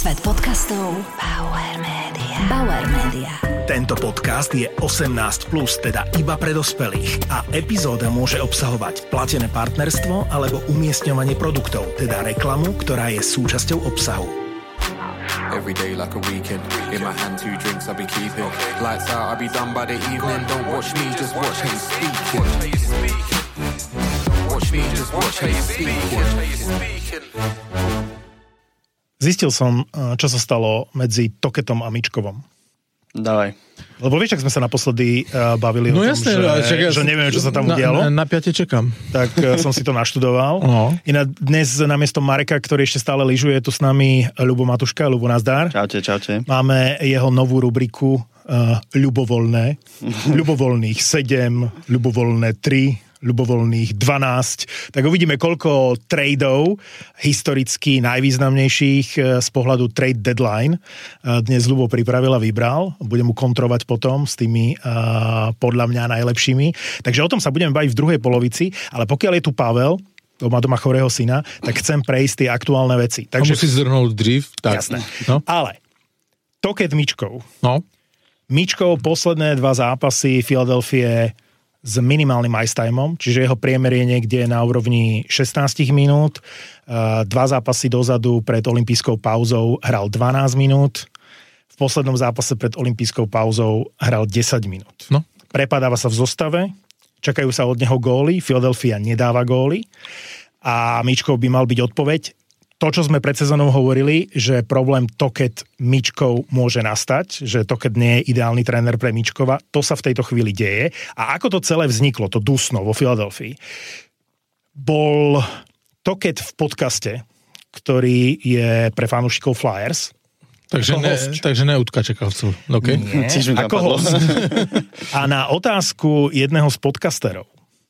Svet podcastov Bauer Media. Bauer Media. Tento podcast je 18+, teda iba pre dospelých a epizóda môže obsahovať platené partnerstvo alebo umiestňovanie produktov, teda reklamu, ktorá je súčasťou obsahu. Every day like a weekend. In my hand 2 drinks I'll be keeping. Lights out, I'll be done by the evening. Don't watch me, just watch how you speaking. Watch me, just watch how you speaking. Zistil som, čo sa stalo medzi Toketom a Mičkovom. Dávaj. Lebo vieš, ak sme sa naposledy bavili o tom, jasne, že neviem, čo sa tam udialo. Na 5 čakám. Tak som si to naštudoval. No. Inak dnes namiesto Mareka, ktorý ešte stále lyžuje, je tu s nami Ľubo Matuška. Ľubo, nazdar. Čaute, čaute. Máme jeho novú rubriku ľubovoľné. Ľubovoľných 7, ľubovoľné 3, ľubovoľných 12. Tak uvidíme, koľko tradeov historicky najvýznamnejších z pohľadu trade deadline dnes Ľubo pripravil a vybral. Budem mu kontrovať potom s tými podľa mňa najlepšími. Takže o tom sa budeme baviť v druhej polovici, ale pokiaľ je tu Pavel, to má doma chorého syna, tak chcem prejsť tie aktuálne veci. Takže... A musí zhrnúť dřív. Tak. Jasné. No. Ale Toket Mičkov. No. Mičkov posledné 2 zápasy Filadelfie s minimálnym ice timeom, čiže jeho priemer je niekde na úrovni 16 minút. 2 zápasy dozadu pred olympijskou pauzou hral 12 minút. V poslednom zápase pred olympijskou pauzou hral 10 minút. No. Prepadáva sa v zostave, čakajú sa od neho góly, Philadelphia nedáva góly a Mičkov by mal byť odpoveď. To, čo sme pred sezónou hovorili, že problém Toket Mičkov môže nastať, že Toket nie je ideálny tréner pre Mičkova, to sa v tejto chvíli deje. A ako to celé vzniklo, to dusno vo Filadelfii, bol Toket v podcaste, ktorý je pre fanúšikov Flyers. Takže ne utkačekavcov. Okay. Nie, ako host. A na otázku jedného z podcasterov,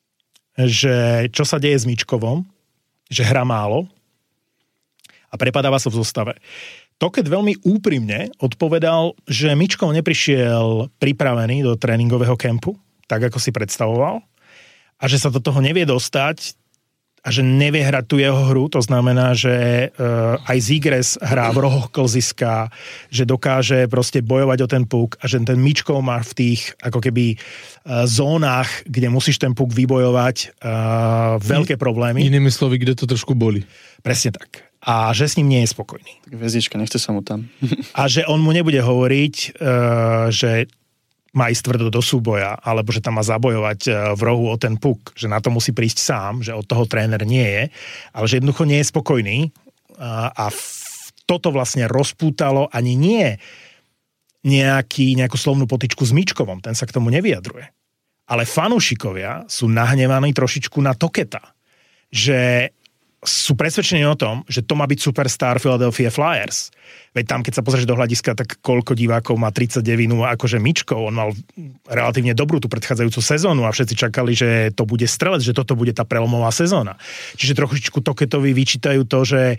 že čo sa deje s Mičkovom, že hrá málo, a prepadáva sa v zostave. Toket veľmi úprimne odpovedal, že Mičkov neprišiel pripravený do tréningového kempu, tak ako si predstavoval, a že sa do toho nevie dostať a že nevie hrať tú jeho hru. To znamená, že aj Zigres hrá v rohoch klziska, že dokáže proste bojovať o ten puk a že ten Mičkov má v tých ako keby zónach, kde musíš ten puk vybojovať veľké problémy. Inými slovy, kde to trošku boli. Presne tak. A že s ním nie je spokojný. Tak hviezdička, nechce sa mu tam. A že on mu nebude hovoriť, že má ísť tvrdo do súboja, alebo že tam má zabojovať v rohu o ten puk, že na to musí prísť sám, že od toho tréner nie je, ale že jednoducho nie je spokojný a toto vlastne rozpútalo ani nie nejakú slovnú potyčku s Mičkovom, ten sa k tomu nevyjadruje. Ale fanúšikovia sú nahnevaní trošičku na Toketa, že sú presvedčení o tom, že to má byť superstar Philadelphia Flyers. Veď tam, keď sa pozrieš do hľadiska, tak koľko divákov má 39 akože Mičkov. On mal relatívne dobrú tú predchádzajúcu sezónu a všetci čakali, že to bude strelec, že toto bude tá prelomová sezóna. Čiže trošičku Toketovi vyčítajú to, že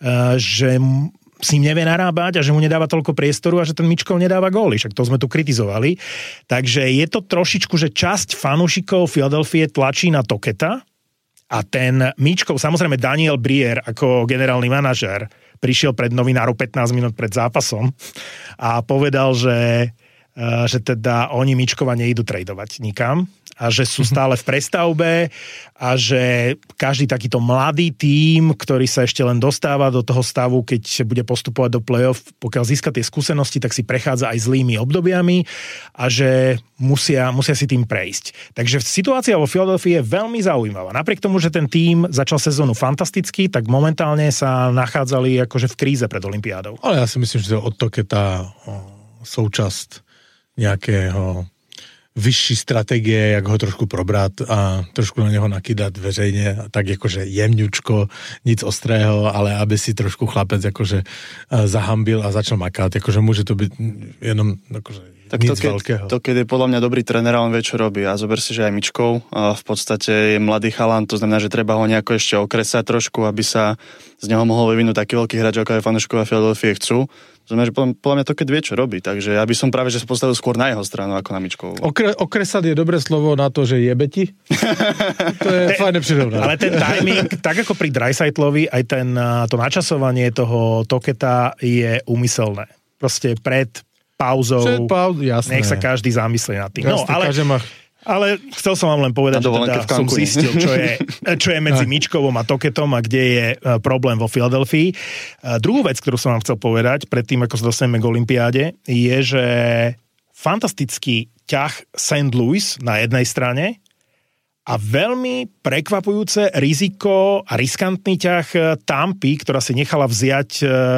s ním nevie narábať a že mu nedáva toľko priestoru a že ten Mičkov nedáva góly. Však to sme tu kritizovali. Takže je to trošičku, že časť fanúšikov Philadelphie tlačí na Toketa. A ten Mičkov, samozrejme Daniel Briere ako generálny manažér prišiel pred novinárov 15 minút pred zápasom a povedal, že teda oni Mičkova neidú tradovať nikam a že sú stále v prestavbe a že každý takýto mladý tím, ktorý sa ešte len dostáva do toho stavu, keď bude postupovať do play-off, pokiaľ získa tie skúsenosti, tak si prechádza aj zlými obdobiami a že musia si tým prejsť. Takže situácia vo Philadelphii je veľmi zaujímavá. Napriek tomu, že ten tím začal sezónu fantasticky, tak momentálne sa nachádzali akože v kríze pred olympiádou. Ale ja si myslím, že od Toketa súčasť nejakého vyšší stratégie, jak ho trošku probrať a trošku na neho nakydať veřejne, tak akože jemňučko, nic ostrého, ale aby si trošku chlapec akože zahambil a začal makať, akože môže to byť jenom akože... Tak Nic veľkého. to, keď je podľa mňa dobrý tréner a on vie, čo robí. A zober si, že aj Mičkov v podstate je mladý chalan, to znamená, že treba ho nejako ešte okresať trošku, aby sa z neho mohol vyvinúť taký veľký hráč, ako aj fanúšikovia Philadelphie chcú. To znamená, že podľa mňa to, keď vie, čo robí. Takže ja by som práve že sa postavil skôr na jeho stranu, ako na Mičkovu. Okresať je dobré slovo na to, že jebe ti. To je fajné prirovnanie. Ale ten timing, tak ako pri Dreisaitlovi, aj to načasovanie toho Toketa je úmyselné. Proste pred pauzou, jasné. nech sa každý zamyslí nad tým. Jasné, ale chcel som vám len povedať, že teda som zistil, čo je medzi Mičkovom a Toketom a kde je problém vo Filadelfii. Druhú vec, ktorú som vám chcel povedať, predtým, ako sa dostaneme k olympiáde, je, že fantastický ťah St. Louis na jednej strane a veľmi prekvapujúce riziko a riskantný ťah Tampy, ktorá si nechala vziať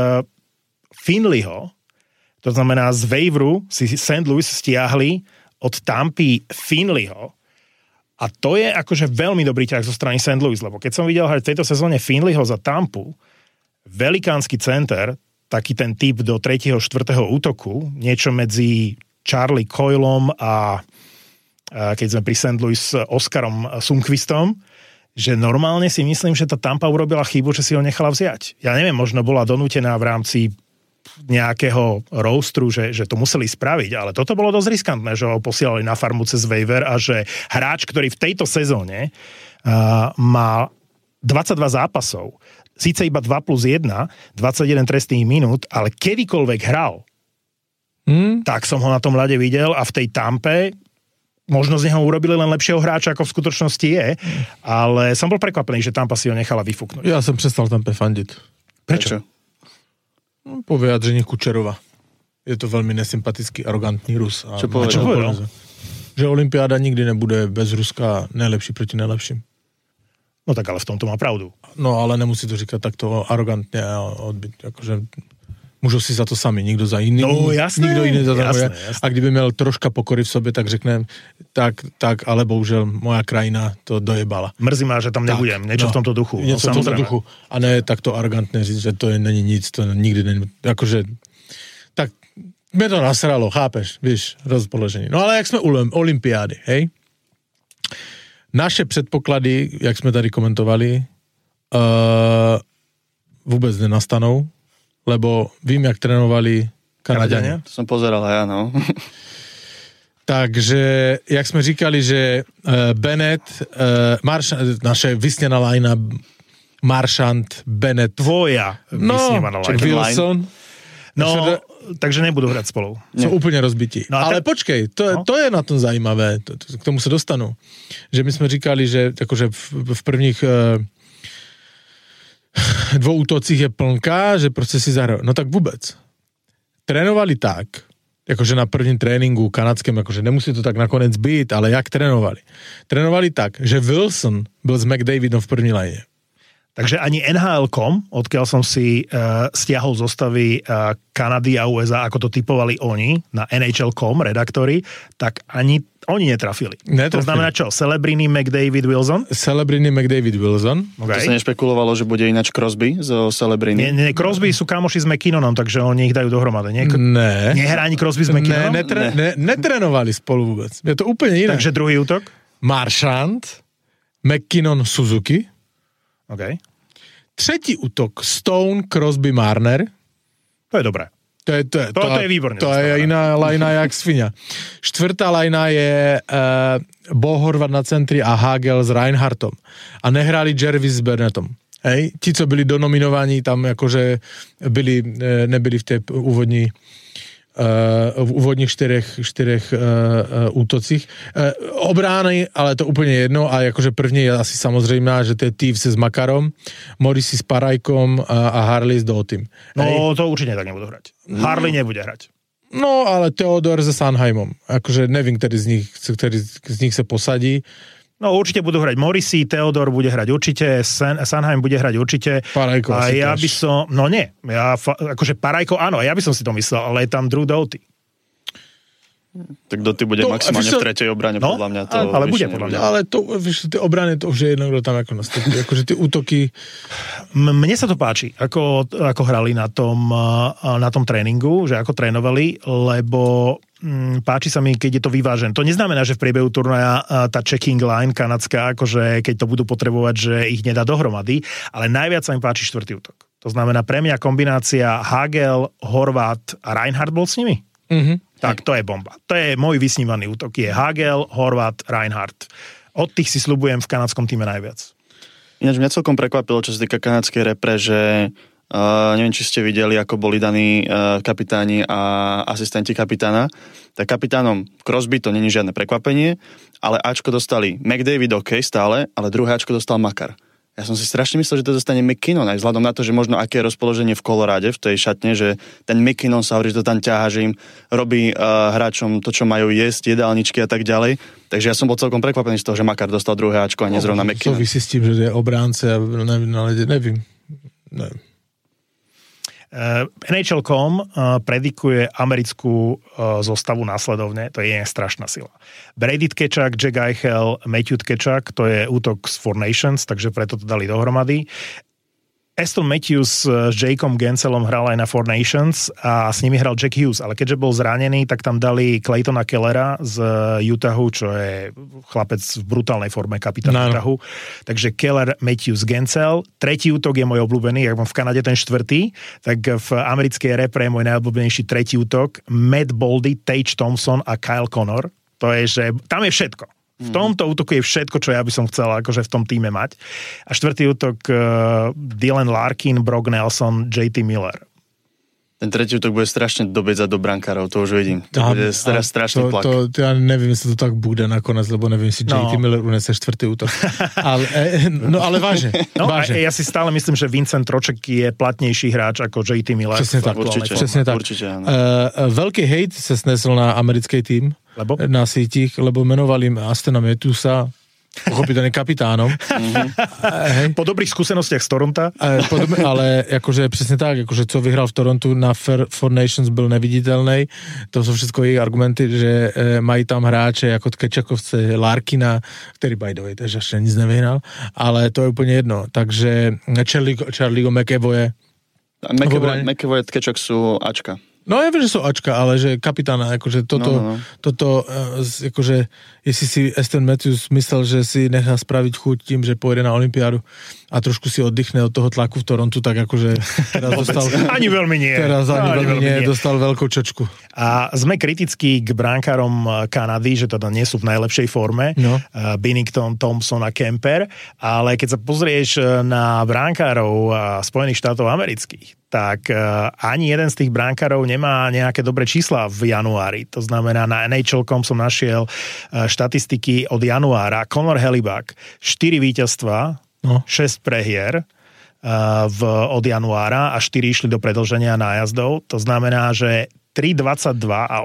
Finleyho. To znamená, z waiveru si St. Louis stiahli od Tampy Finleyho. A to je akože veľmi dobrý ťah zo strany St. Louis, lebo keď som videl hrať v tejto sezóne Finleyho za Tampu, velikánsky center, taký ten typ do 3. 4. útoku, niečo medzi Charlie Coylom a keď sme pri St. Louis Oskarom Sundqvistom, že normálne si myslím, že tá Tampa urobila chybu, že si ho nechala vziať. Ja neviem, možno bola donútená v rámci nejakého roastru, že to museli spraviť, ale toto bolo dosť riskantné, že ho posielali na farmu cez waiver a že hráč, ktorý v tejto sezóne má 22 zápasov, síce iba 2+1, 21 trestných minút, ale kedykoľvek hral, tak som ho na tom ľade videl a v tej Tampe možno z neho urobili len lepšieho hráča, ako v skutočnosti je, ale som bol prekvapený, že Tampa si ho nechala vyfúknuť. Ja som prestal Tampe fandiť. Prečo? Po vyjadrení Kučerova. Je to veľmi nesympatický, arogantný Rus. Čo povedal? Že olympiáda nikdy nebude bez Ruska najlepší proti najlepším. No tak ale v tomto má pravdu. No ale nemusí to říkať takto arogantne a odbyť. Akože môžu si za to sami, nikto za iný. No jasné, nikto iný za to. jasné. A kdyby měl troška pokory v sobě, tak řeknem, tak, ale bohužel moja krajina to dojebala. Mrzí ma, že tam nebudem. Niečo v tomto duchu. Niečo v tomto duchu. A ne takto arrogantné říct, že to není nic, to nikdy není. Akože, tak mne to nasralo, chápeš, víš, rozpoložení. No ale jak jsme u olympiády, hej? Naše předpoklady, jak jsme tady komentovali, vůbec nenastanou, lebo vím, jak trénovali Kanaďania. To som pozeral aj ja, no. Takže, jak sme říkali, že Bennett, naše vysněná lajna, Marchand, Bennett. Tvoja vysnívaná lajna. Wilson. No, takže nebudú hrať spolu. Sú úplne rozbití. No ale počkej, to je na tom zajímavé, k tomu sa dostanú. Že my sme říkali, že akože v prvních dvou útocích je plnka, že proste si zahrajú. No tak vôbec. Trénovali tak, akože na prvním tréninku kanadském, akože nemusí to tak nakonec byť, ale jak trénovali? Trénovali tak, že Wilson byl s McDavidom v první lajne. Takže ani NHL.com, odkiaľ som si stiahol zostavy Kanady a USA, ako to typovali oni, na NHL.com redaktori, tak ani oni netrafili. To znamená čo? Celebrini McDavid Wilson? Celebrini McDavid Wilson. Okay. To sa nešpekulovalo, že bude ináč Crosby zo Celebrini? Nie, Crosby sú kamoši s McKinnonom, takže oni ich dajú dohromady. Ne. Nehrá ani Crosby s McKinnonom? Netrénovali spolu vôbec. Je to úplne iné. Takže druhý útok? Marchand, McKinnon, Suzuki. OK. Třetí útok Stone, Crosby, Marner. To je dobré. To je výborné. To je iná lajna jak svinia. Štvrtá lajna je Bo Horvat na centri a Hagel s Reinhardtom. A nehráli Jervis s Burnettom. Hej? Ti, co byli donominovaní, tam akože nebyli v tej v úvodních čtyřech útocích. Obrány, ale to úplně jedno, a jakože první je asi samozřejmá, že to je Týv se s Makarom, Morrissey s Parajkom a Harley s Dotym. No to určite tak nebudú hrať. Harley nebude hrať. No, ale Theodor se Sanheimom. Akože nevím, ktorý z nich se posadí. No určite budú hrať Morrissey, Theodor bude hrať určite, Sanheim bude hrať určite. Parajko a ja by som, no nie, akože Parajko áno, ja by som si to myslel, ale je tam Drew Doughty. Tak Doughty bude maximálne v tretej obrane, podľa mňa. Ale bude podľa mňa. Ale to, víš, tie obrany, to už je jedno, kto tam ako nastupí. Akože tie útoky... Mne sa to páči, ako hrali na tom tréningu, že ako trénovali, lebo páči sa mi, keď je to vyvážené. To neznamená, že v priebehu turnaja tá checking line kanadská, akože keď to budú potrebovať, že ich nedá dohromady, ale najviac sa mi páči štvrtý útok. To znamená pre mňa kombinácia Hagel, Horváth a Reinhardt bol s nimi? Tak, to je bomba. To je môj vysnívaný útok. Je Hagel, Horváth, Reinhardt. Od tých si sľubujem v kanadskom týme najviac. Ináč mňa celkom prekvapilo, čo sa týka kanadskej repre, že neviem, či ste videli, ako boli daní kapitáni a asistenti kapitána. Tak kapitánom Crosby to není žiadne prekvapenie, ale Ačko dostali McDavid OK stále, ale druhé Ačko dostal Makar. Ja som si strašne myslel, že to dostane McKinnon, aj vzhľadom na to, že možno aké je rozpoloženie v Koloráde, v tej šatne, že ten McKinnon sa hovorí, že to tam ťaha, že im robí hráčom to, čo majú jesť, jedálničky a tak ďalej. Takže ja som bol celkom prekvapený z toho, že Makar dostal druhé Ačko a nie zrovna McKinnon. Súvisí s tým, že je obránce a neviem. NHL.com predikuje americkú zostavu následovne, to je strašná sila. Brady Tkečak, Jack Eichel, Matthew Tkečak, to je útok z Four Nations, takže preto to dali dohromady. Aston Matthews s Jakeom Genselom hral aj na Four Nations a s nimi hral Jack Hughes, ale keďže bol zranený, tak tam dali Claytona Kellera z Utahu, čo je chlapec v brutálnej forme, kapitán Utahu. Takže Keller, Matthews, Gensel. Tretí útok je môj obľúbený, ak mám v Kanade ten štvrtý, tak v americkej repre je môj najobľúbenejší tretí útok Matt Boldy, Tage Thompson a Kyle Connor. To je, že tam je všetko. V tomto útoku je všetko, čo ja by som chcel akože v tom týme mať. A štvrtý útok Dylan Larkin, Brock Nelson, JT Miller. Ten tretí útok bude strašne dobeť za do brankárov, to už vidím. To bude strašný tlak. To ja neviem, jestli to tak bude nakonec, lebo neviem, si JT Miller unese štvrtý útok. ale vážne. Vážne. Ja si stále myslím, že Vincent Troček je platnejší hráč ako JT Miller. Presne tak. Presne tak. Určite, áno. Veľký hejt sa snesol na americký tým. Lebo? Na sítích, lebo menovali Astona Matthewsa pochopiteľne kapitánom. Po dobrých skúsenostiach z Toronta. Ale akože presne tak, akože co vyhral v Torontu na Four Nations byl neviditeľný. To sú všetko ich argumenty, že mají tam hráče ako Tkečakovce, Larkina, ktorý by the way tež ešte nic nevyhral, ale to je úplne jedno. Takže Charlieho McAvoye. McAvoye Tkečak sú Ačka. No ja viem, že sú Ačka, ale že kapitána, akože toto, akože, jestli si Aston Matthews myslel, že si nechá spraviť chuť tým, že pôjde na olympiádu a trošku si oddychne od toho tlaku v Torontu, tak akože teraz dostal... Ani veľmi nie. Teraz ani veľmi nie, dostal veľkú čočku. A sme kritickí k bránkárom Kanady, že teda nie sú v najlepšej forme. No. Binnington, Thompson a Kemper, ale keď sa pozrieš na bránkárov Spojených štátov amerických, tak ani jeden z tých bránkárov nemá nejaké dobré čísla v januári. To znamená, na NHL.com som našiel štatistiky od januára. Connor Hellebuyck, 4 víťazstva, 6 prehier od januára a 4 išli do predĺženia nájazdov. To znamená, že 3,22 a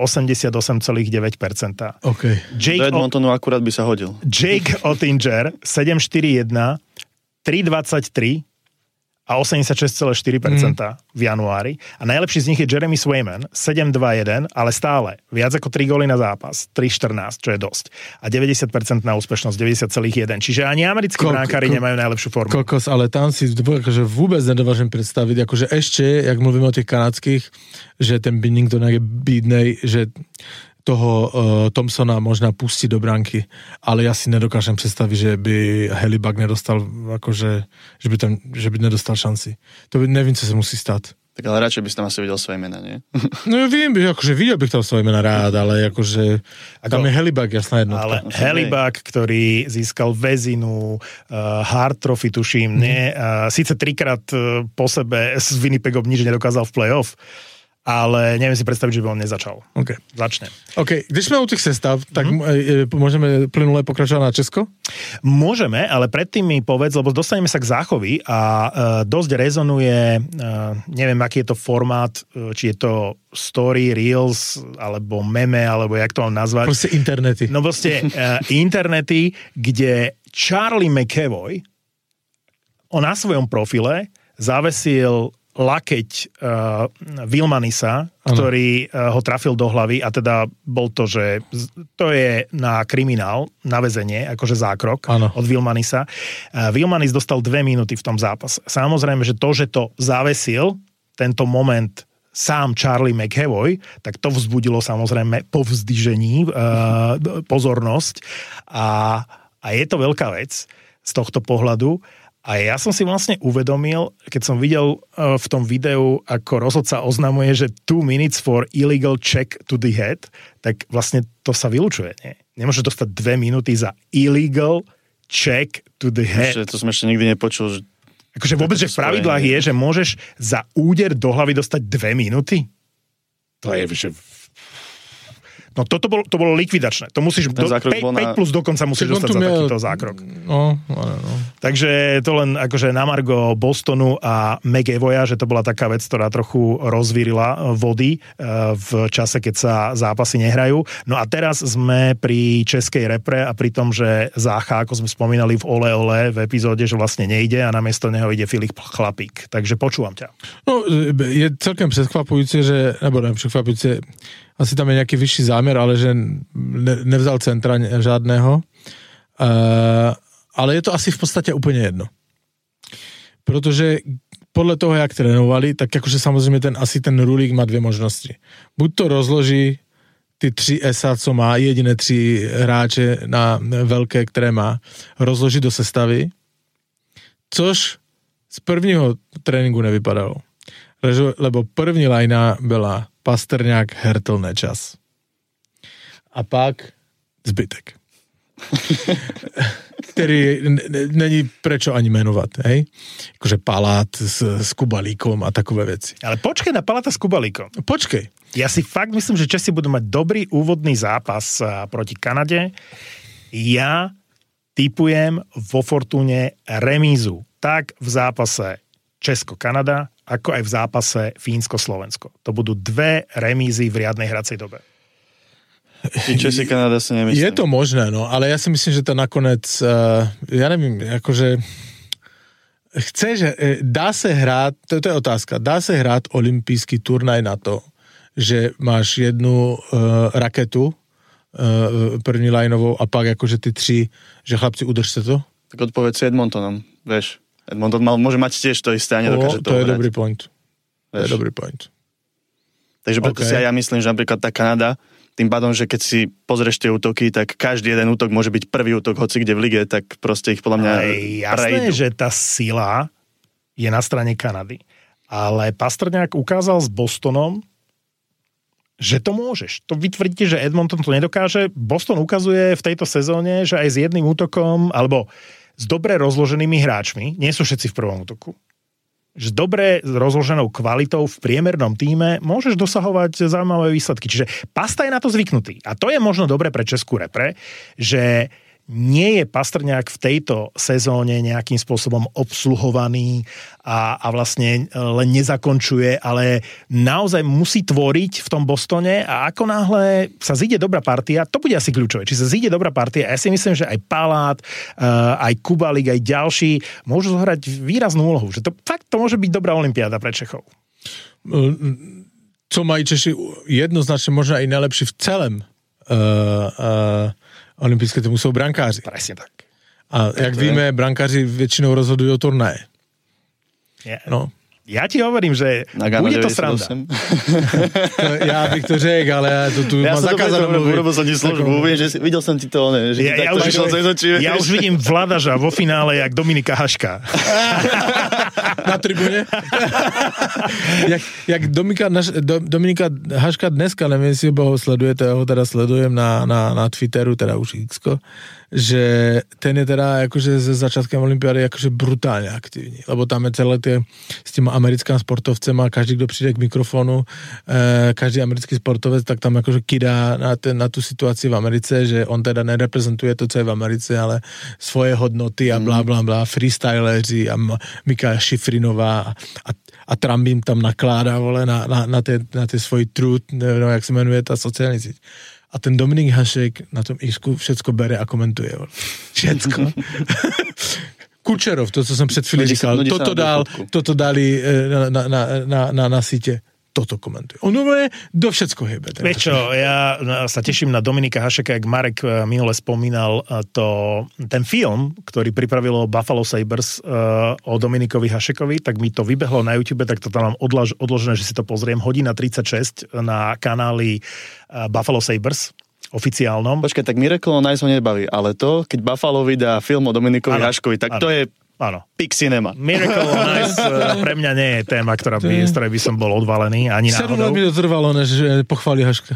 88,9%. Okay. Do Edmontonu akurát by sa hodil. Jake Ottinger, 7,41, 3,23 a 86,4% v januári. A najlepší z nich je Jeremy Swayman, 7,21, ale stále viac ako 3 góly na zápas, 3,14, čo je dosť. A 90% na úspešnosť, 90,1. Čiže ani americkí bránkári nemajú najlepšiu formu. Kokos, ale tam si akože vôbec nedovážem predstaviť, akože ešte, jak mluvíme o tých kanadských, že ten Binnington je bídnej, že toho Thompsona možná pustiť do branky, ale ja si nedokážem predstaviť, že by Hellebuyck nedostal, akože, že by nedostal šanci. To by, neviem, co sa musí stať. Tak ale radšej by si tam asi videl svoje mena, nie? No ja viem, akože videl bych tam svoje mena rád, ale akože tam je Hellebuyck jasná jednotka. Ale Hellebuyck, ktorý získal Vezinu, Hart Trophy, tuším, síce 3-krát po sebe s Winnipegom nič nedokázal v play-off, ale neviem si predstaviť, že by on nezačal. Okay. Začne. OK, když sme u tých sestav, tak môžeme plynule pokračovať na Česko? Môžeme, ale predtým mi povedz, lebo dostaneme sa k Záchovi a dosť rezonuje, neviem, aký je to formát, či je to story, reels, alebo meme, alebo jak to mám nazvať. Proste internety. No proste internety, kde Charlie McAvoy na svojom profile zavesil lakeť Vilmanisa, ktorý ho trafil do hlavy a teda bol to, že to je na kriminál, na väzenie, akože zákrok od Vilmanisa. Vilmanis dostal 2 minúty v tom zápase. Samozrejme, že to zavesil, tento moment sám Charlie McAvoy, tak to vzbudilo samozrejme po vzdyžení pozornosť a je to veľká vec z tohto pohľadu. A ja som si vlastne uvedomil, keď som videl v tom videu, ako rozhodca oznamuje, že 2 minutes for illegal check to the head, tak vlastne to sa vylučuje. Nie? Nemôže dostať 2 minúty za illegal check to the head. To som ešte nikdy nepočul. Akože vôbec, že v pravidlách je, že môžeš za úder do hlavy dostať 2 minúty? To je, že... No to bolo likvidačné. To musíš, 5 plus dokonca musíš dostať za takýto zákrok. No. Takže to len akože na margo Bostonu a McAvoya, že to bola taká vec, ktorá trochu rozvírila vody v čase, keď sa zápasy nehrajú. No a teraz sme pri českej repre a pri tom, že Zácha, ako sme spomínali v Ole Ole v epizóde, že vlastne nejde a namiesto neho ide Filip Chlapík. Takže počúvam ťa. No, je celkem překvapujúce, asi tam je nejaký vyšší zámer, ale že nevzal centra žádného. Ale je to asi v podstate úplne jedno. Protože podle toho, jak trénovali, tak jakože samozřejmě ten Rulík má 2 možnosti. Buď to rozloží ty 3 SA, co má, jediné 3 hráče na velké, které má, rozloží do sestavy, což z prvního tréninku nevypadalo. Lebo první lajna byla Pastrňák, Hertl, Nečas. A pak zbytek. Který není prečo ani menovat, hej? Jakože Palát s Kubalíkom a takové veci. Ale počkej na Paláta s Kubalíkom. Počkej. Ja si fakt myslím, že Česi budú mať dobrý úvodný zápas proti Kanade. Ja tipujem vo Fortune remízu. Tak v zápase Česko-Kanada, ako aj v zápase Fínsko-Slovensko. To budú 2 remízy v riadnej hracej dobe. Česi Kanada si nemyslím. Je to možné, no, ale ja si myslím, že to nakonec, ja nevím, akože dá sa hrať, to je otázka, dá sa hrať olympijský turnaj na to, že máš jednu raketu první lineovou a pak akože ty 3, že chlapci, udržte to? Tak odpoveď si Edmontonom, vieš. Edmonton môže mať tiež to isté a nedokáže to je hrať. Dobrý point. To je dobrý point. Takže preto si aj ja myslím, že napríklad tá Kanada, tým pádom, že keď si pozrieš tie útoky, tak každý jeden útok môže byť prvý útok, hoci kde v lige, tak proste ich podľa mňa jasné, že tá sila je na strane Kanady. Ale Pastrňák ukázal s Bostonom, že to môžeš. To vy tvrdíte, že Edmonton to nedokáže. Boston ukazuje v tejto sezóne, že aj s jedným útokom, alebo s dobre rozloženými hráčmi, nie sú všetci v prvom útoku, že s dobre rozloženou kvalitou v priemernom tíme môžeš dosahovať zaujímavé výsledky. Čiže Pasta je na to zvyknutý. A to je možno dobre pre českú repre, že nie je Pastrňák v tejto sezóne nejakým spôsobom obsluhovaný a vlastne len nezakončuje, ale naozaj musí tvoriť v tom Bostone a ako náhle sa zíde dobrá partia, to bude asi kľúčové. Či sa zíde dobrá partia, ja si myslím, že aj Palát, aj Kubalík, aj ďalší môžu zohrať výraznú úlohu. Že to fakt to môže byť dobrá olympiáda pre Čechov. Co mají Češi jednoznačne možno aj najlepší v celém olympijské týmu sú brankáři. Presne tak. A jak víme, brankáři väčšinou rozhodujú o turnaje. No. Ja ti hovorím, že bude to sranda. Ja bych to řekl, ale tu ja mám zakázané mluviť. Urobil som ti službu, že videl som ti to, že ja už vidím Vladaža vo finále, jak Dominika Haška. Na tribune? jak Dominika Haška dneska, neviem, si ho sledujete, ja ho teda sledujem na Twitteru, teda už X-ko, že ten je teda akože ze začiatkem olympiády akože brutálne aktívny, lebo tam je celé tie s tým americkým sportovcem a každý, kto přijde k mikrofónu, každý americký sportovec, tak tam akože kydá na tú situáciu v Americe, že on teda nereprezentuje to, co je v Americe, ale svoje hodnoty a blá, blá, blá, freestyleři a Mika Šifrinová a Trump im tam nakládá, vole, na tie svoj truth, neviem, jak se jmenuje tá sociálna sieť. A ten Dominik Hašek na tom X-ku všetko bere a komentuje. Všetko. Kučerov, to, co som před chvíli říkal, toto dali na sítě. toto komentuje. On do všetko hýbe. Vieš čo, ja sa teším na Dominika Hašeka, jak Marek minule spomínal ten film, ktorý pripravilo Buffalo Sabres o Dominikovi Hašekovi, tak mi to vybehlo na YouTube, tak to tam mám odložené, že si to pozriem. 1:36 na kanáli Buffalo Sabres oficiálnom. Počkaj, tak Miracle on Ice ho nebaví, ale to, keď Buffalo vydá film o Dominikovi Haškovi, tak to je Big cinema. Miracle on Ice pre mňa nie je téma, z ktorej by som bol odvalený, ani náhodou. 7 let mi to trvalo, než pochváli Haška.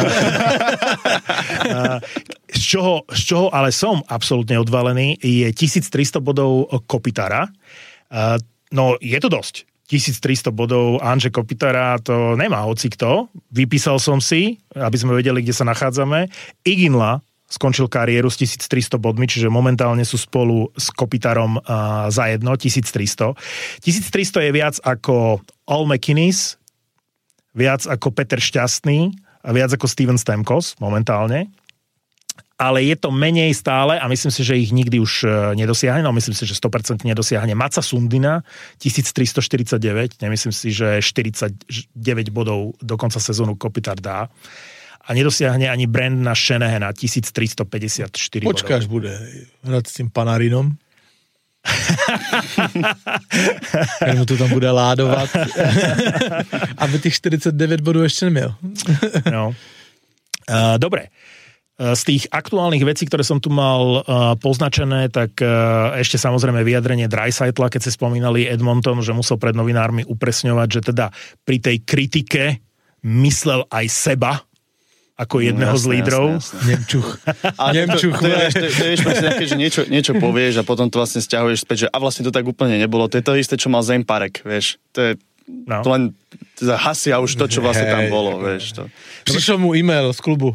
Z čoho ale som absolútne odvalený, je 1300 bodov Kopitára. No, je to dosť. 1300 bodov Anže Kopitára, to nemá hocikto. Vypísal som si, aby sme vedeli, kde sa nachádzame. Iginla skončil kariéru s 1300 bodmi, čiže momentálne sú spolu s Kopitárom za jedno, 1300. 1300 je viac ako Al McInnes, viac ako Peter Šťastný a viac ako Steven Stamkos momentálne. Ale je to menej stále a myslím si, že ich nikdy už nedosiahne. No myslím si, že 100% nedosiahne Maca Sundina, 1349. Nemyslím si, že 49 bodov do konca sezónu Kopitar dá. A nedosiahne ani Brandona Shanahana 1354 bodov. Počkáš, bude hrať s tým Panarinom. Keď mu to tam bude ládovat. Aby tých 49 bodů ešte neměl. No. Dobre. Z tých aktuálnych vecí, ktoré som tu mal poznačené, tak ešte samozrejme vyjadrenie Dreisaitla, keď si spomínali Edmonton, že musel pred novinármi upresňovať, že teda pri tej kritike myslel aj seba, ako jedného z lídrov. Nemčuch. To je presne také, že niečo povieš a potom to vlastne stiahuješ späť, že a vlastne to tak úplne nebolo. To je to isté, čo mal Zane Parek, vieš. To je to len hasia už to, čo vlastne tam bolo, vieš. To. Prišiel mu e-mail z klubu.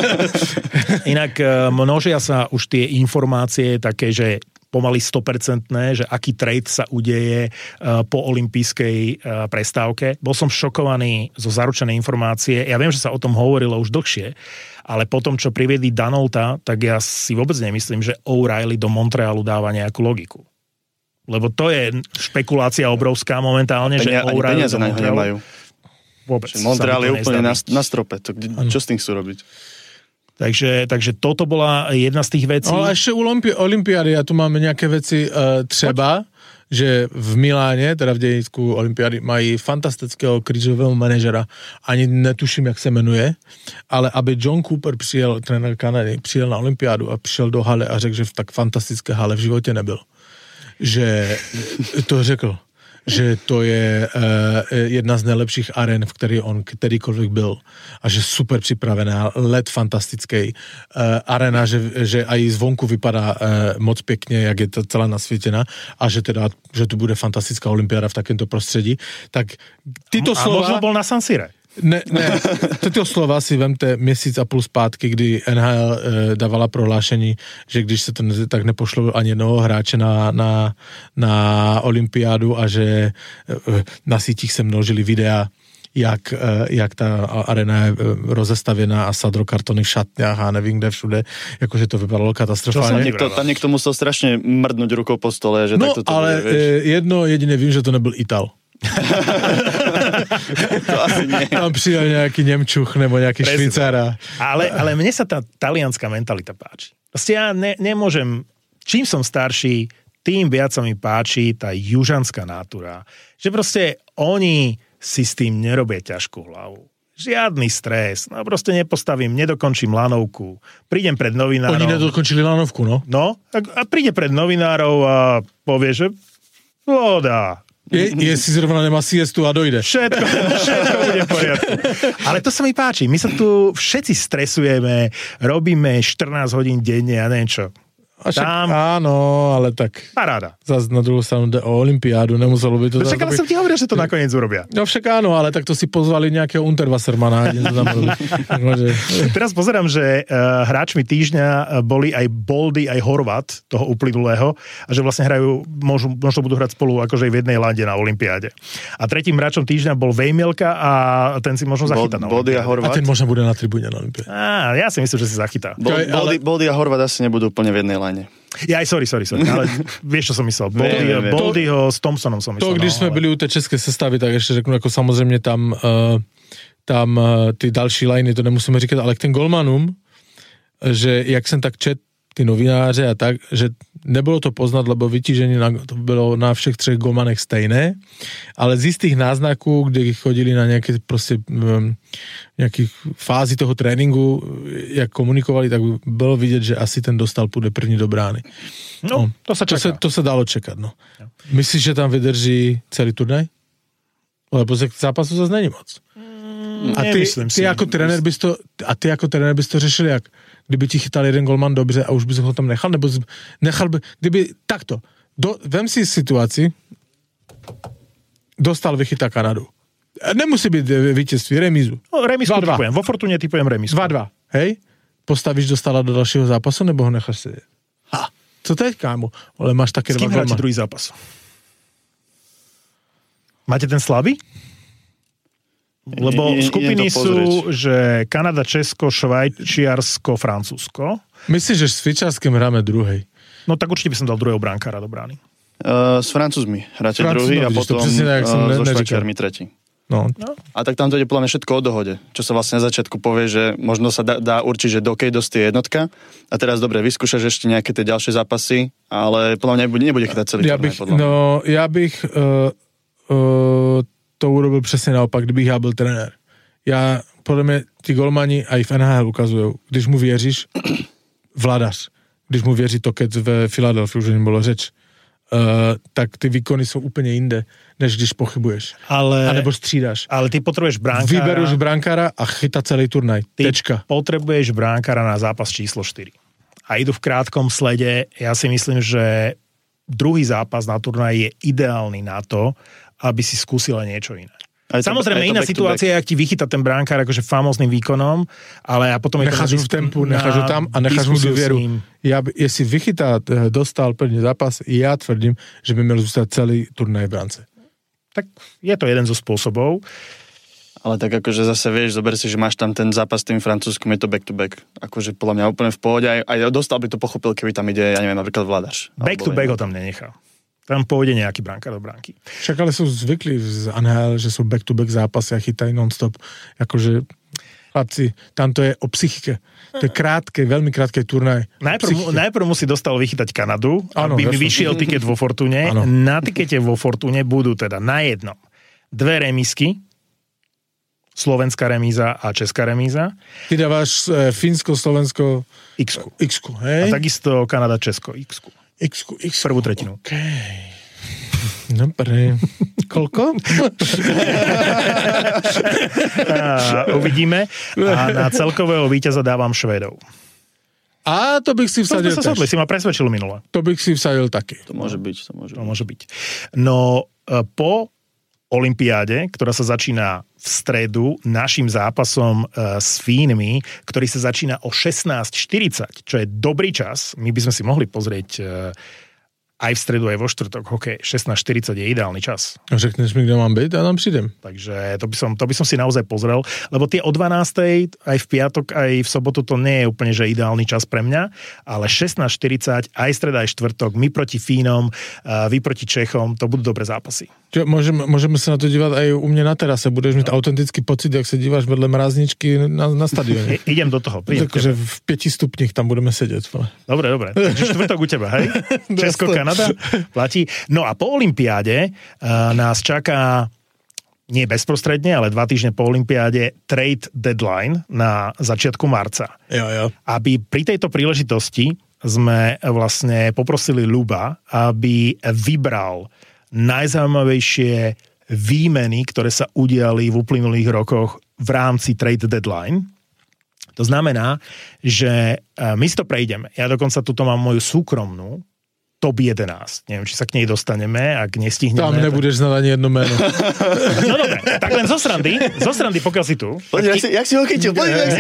Inak množia sa už tie informácie také, že pomaly 100%, že aký trade sa udeje po olympijskej prestávke. Bol som šokovaný zo zaručenej informácie. Ja viem, že sa o tom hovorilo už dlhšie, ale potom, čo priviedli Danolta, tak ja si vôbec nemyslím, že O'Reilly do Montrealu dáva nejakú logiku. Lebo to je špekulácia obrovská momentálne, že O'Reilly do Montrealu nemajú. Vôbec. Montreal je úplne na strope. To, čo s tým chcú robiť? Takže toto bola jedna z tých vecí. Ale ešte u olympiády, a tu máme nejaké veci třeba, že v Miláne, teda v dějicku olympiády, mají fantastického krížového manažera. Ani netuším, jak se jmenuje, ale aby John Cooper přijel, trenér Kanady, přijel na olympiádu a přišel do hale a řekl, že v tak fantastické hale v životě nebyl. Že to řekl, že to je jedna z nejlepších aren, v které on kterýkoliv byl a že super připravená, let fantastický, arena, že aj zvonku vypadá moc pěkně, jak je to celá nasvětěna a že teda, že tu bude fantastická olympiáda v takémto prostředí, tak tyto slova... A možno bol na San Sire. Ne, tyto slova si vemte měsíc a půl zpátky, kdy NHL dávala prohlášení, že když se to tak nepošlo ani jednoho hráče na olympiádu a že na sítích se množili videa, jak ta arena je rozestavěná a sadrokartony v šatňách a nevím kde všude, jakože to vypadalo katastrofálně. Tam někdo musel strašně mrdnout rukou po stole, že tak to ale bude, jedno jediné vím, že to nebyl Ital. To asi nie. Tam přijel nejaký Nemčuch nebo nejaký Švýcara. Ale mne sa tá talianská mentalita páči. Proste ja nemôžem, čím som starší, tým viac sa mi páči tá južanská nátura. Že proste oni si s tým nerobia ťažkú hlavu. Žiadny stres. No proste nepostavím, nedokončím lanovku. Prídem pred novinárov. Oni nedokončili lanovku, no? No, a príde pred novinárov a povie, že voda. Jestli zrovna nemá siestu a dojde. Všetko bude v poriadku. Ale to sa mi páči. My sa tu všetci stresujeme, robíme 14 hodín denne a neviem čo. Áno, ale tak... Paráda. Zas na druhú stranu o olympiádu, nemuselo by to... Však ale som ti hovoril, že to nakoniec urobia. No však áno, ale tak to si pozvali nejakého Unterwassermana. Teraz pozerám, že hráčmi týždňa boli aj Boldy, aj Horvat, toho uplynulého, a že vlastne hrajú, možno budú hrať spolu akože v jednej lande na olympiáde. A tretím hráčom týždňa bol Vejmielka a ten si možno zachytá na olympiáde. A ten možno bude na tribúne na olympiáde. Ja si myslím, že si zachytá. Boldy a Horvat asi nebudú úplne v jednej lane. Sorry. Ale vieš, čo som myslel? Boldyho s Thompsonom som myslel. To, když jsme byli u té české sestavy, tak ještě řeknu, jako samozřejmě tam ty další liny, to nemusíme říkat, ale k ten golmanům, že jak jsem tak čet ty novináře a tak, že nebylo to poznat, lebo vytížení to bylo na všech 3 golmanech stejné, ale z jistých náznaků, kdy chodili na nějaké prostě nějakých fázi toho tréninku, jak komunikovali, tak bylo vidět, že asi ten Dostal půjde první do brány. No, to sa čaká. To sa dalo čekat, no. Myslíš, že tam vydrží celý turnaj? Lebo zápasu zase není moc. A ty jako trenér bys to řešil jak? Kdyby ti chytal jeden golman dobře a už bys ho tam nechal, nebo nechal by, kdyby takto, vem si situaci, Dostal vychytá Kanadu. Nemusí být vítězství, remízu. No, remízku typujem, vo Fortune typujem remízku. 2-2, hej? Postavíš Dostala do dalšího zápasu, nebo ho necháš sedět? Co teď, kámo? Ale máš také 2 golman. S kým hráte druhý zápas? Máte ten slabý? Lebo skupiny sú, že Kanada, Česko, Švajčiarsko, Francúzsko. Myslíš, že s Švajčiarskem hráme druhej? No tak určite by som dal druhého brankára do brány. S Francúzmi hráte druhý a potom so Švajčiarmi tretí. No. A tak tam to ide podľa mňa všetko o dohode. Čo sa vlastne na začiatku povie, že možno sa dá určiť, že dokej dostie jednotka. A teraz dobre, vyskúšaš ešte nejaké tie ďalšie zápasy, ale podľa mňa nebude chytať celý turnaj. Ja bych to urobil přesně naopak, kdybych já byl trenér. Podle mě ti golmani a i v NHL ukazujou, když mu věříš, Vladař, když mu věří Toket ve Filadelfii, už o něm bylo řeč, tak ty výkony jsou úplně jinde, než když pochybuješ. A nebo střídáš. Ale ty potrebuješ brankára. Vyberuješ brankára a chytá celý turnaj. Tečka. Potrebuješ brankára na zápas číslo 4. A idú v krátkom slede. Ja si myslím, že druhý zápas na turnaj je ideálny na to, aby si skúsila niečo iné. Samozrejme, iná situácia, jak ti vychytá ten brankár akože famóznym výkonom, ale a potom... Necháš mu v tempu, necháš ho tam a necháš mu důvěru. Jestli vychytá, Dostal první zápas, ja tvrdím, že by měl zůstat celý turnaj v brance. Tak je to jeden zo spôsobov. Ale tak akože zase vieš, zober si, že máš tam ten zápas s tým Francúzskom, je to back to back. Akože podľa mňa úplne v pohode. Aj Dostal by to pochopil, keby tam ide, ja neviem, napríklad Vladař. Back to back ho tam nenechá. Tam pôjde nejaký brankár do bránky. Však ale sú zvyklí z NHL, že sú back-to-back zápasy a chytají non-stop. Akože, chlapci, tam to je o psychike. To je krátke, veľmi krátke turnaj. Najprv musí Dostal vychytať Kanadu, aby mi vyšiel tiket vo Fortune. Ano. Na tikete vo Fortune budú teda na jednom 2 remízky, slovenská remíza a česká remíza. Ty dávaš Fínsko, Slovensko X-ku, hej? A takisto Kanada, Česko X-ku. X-ku. Prvú tretinu. OK. Dobre. Koľko? Uvidíme. A na celkového víťaza dávam Švédov. A to bych si vsadil tež. Si ma presvedčil minule. To bych si vsadil taky. To môže byť. No, po olympiáde, ktorá sa začína v stredu našim zápasom s Fínmi, ktorý sa začína o 16:40, čo je dobrý čas. My by sme si mohli pozrieť aj v stredu, aj vo štvrtok. Hokej, 16:40 je ideálny čas. Řekneš mi, kde mám byť a tam prídem. Takže to by som si naozaj pozrel, lebo tie o 12:00 aj v piatok, aj v sobotu to nie je úplne, že ideálny čas pre mňa, ale 16:40, aj streda, aj štvrtok, my proti Fínom, vy proti Čechom, to budú dobré zápasy. Čo, môžeme sa na to dívať aj u mňa na terase. Budeš mít autentický pocit, jak sa díváš vedle mrazničky na stadióne. Idem do toho. Takže v 5 stupních tam budeme sedieť. Dobre. Takže štvrtok u teba, hej? Česko, Kanada platí. No a po olympiáde nás čaká nie bezprostredne, ale 2 týždne po olympiáde trade deadline na začiatku marca. Jo. Aby pri tejto príležitosti sme vlastne poprosili Ľuba, aby vybral najzaujímavejšie výmeny, ktoré sa udiali v uplynulých rokoch v rámci trade deadline. To znamená, že my si to prejdeme. Ja dokonca tuto mám moju súkromnú top 11. Neviem, či sa k nej dostaneme, ak nestihneme. Tam nebudeš znať ani jedno meno. No dobre, tak len zo srandy, pokiaľ si tu. Poď, jak si ho chytil?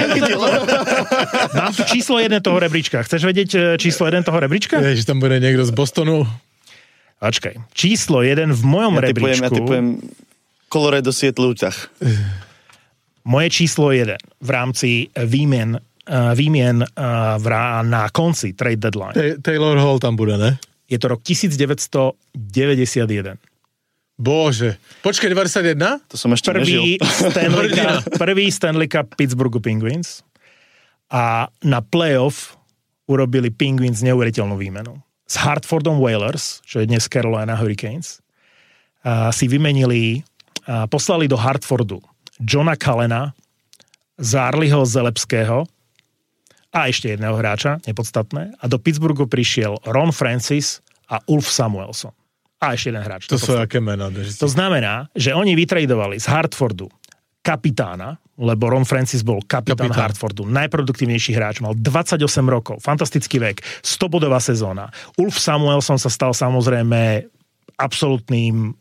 Mám tu číslo 1 toho rebríčka. Chceš vedieť číslo 1 toho rebríčka? Ježiš, tam bude niekto z Bostonu. Počkaj, číslo 1 v mojom rebríčku. Ja typujem Colorado Seattle Utah. Moje číslo 1 v rámci výmen výmien na konci trade deadline. Taylor Hall tam bude, ne? Je to rok 1991. Bože. Počkaj, 91? To som ešte nežil. Prvý Stanley Cup Pittsburghu Penguins a na playoff urobili Penguins neuveriteľnú výmenu. S Hartfordom Whalers, čo je dnes Carolina Hurricanes, si vymenili, poslali do Hartfordu Johna Callena, Zárliho Zelepského a ešte jedného hráča, nepodstatné. A do Pittsburghu prišiel Ron Francis a Ulf Samuelsson. A ešte jeden hráč. To sú aké mená. To znamená, že oni vytradovali z Hartfordu kapitána, lebo Ron Francis bol kapitán Hartfordu, najproduktívnejší hráč, mal 28 rokov, fantastický vek, 100-bodová sezóna. Ulf Samuelsson sa stal samozrejme absolútnym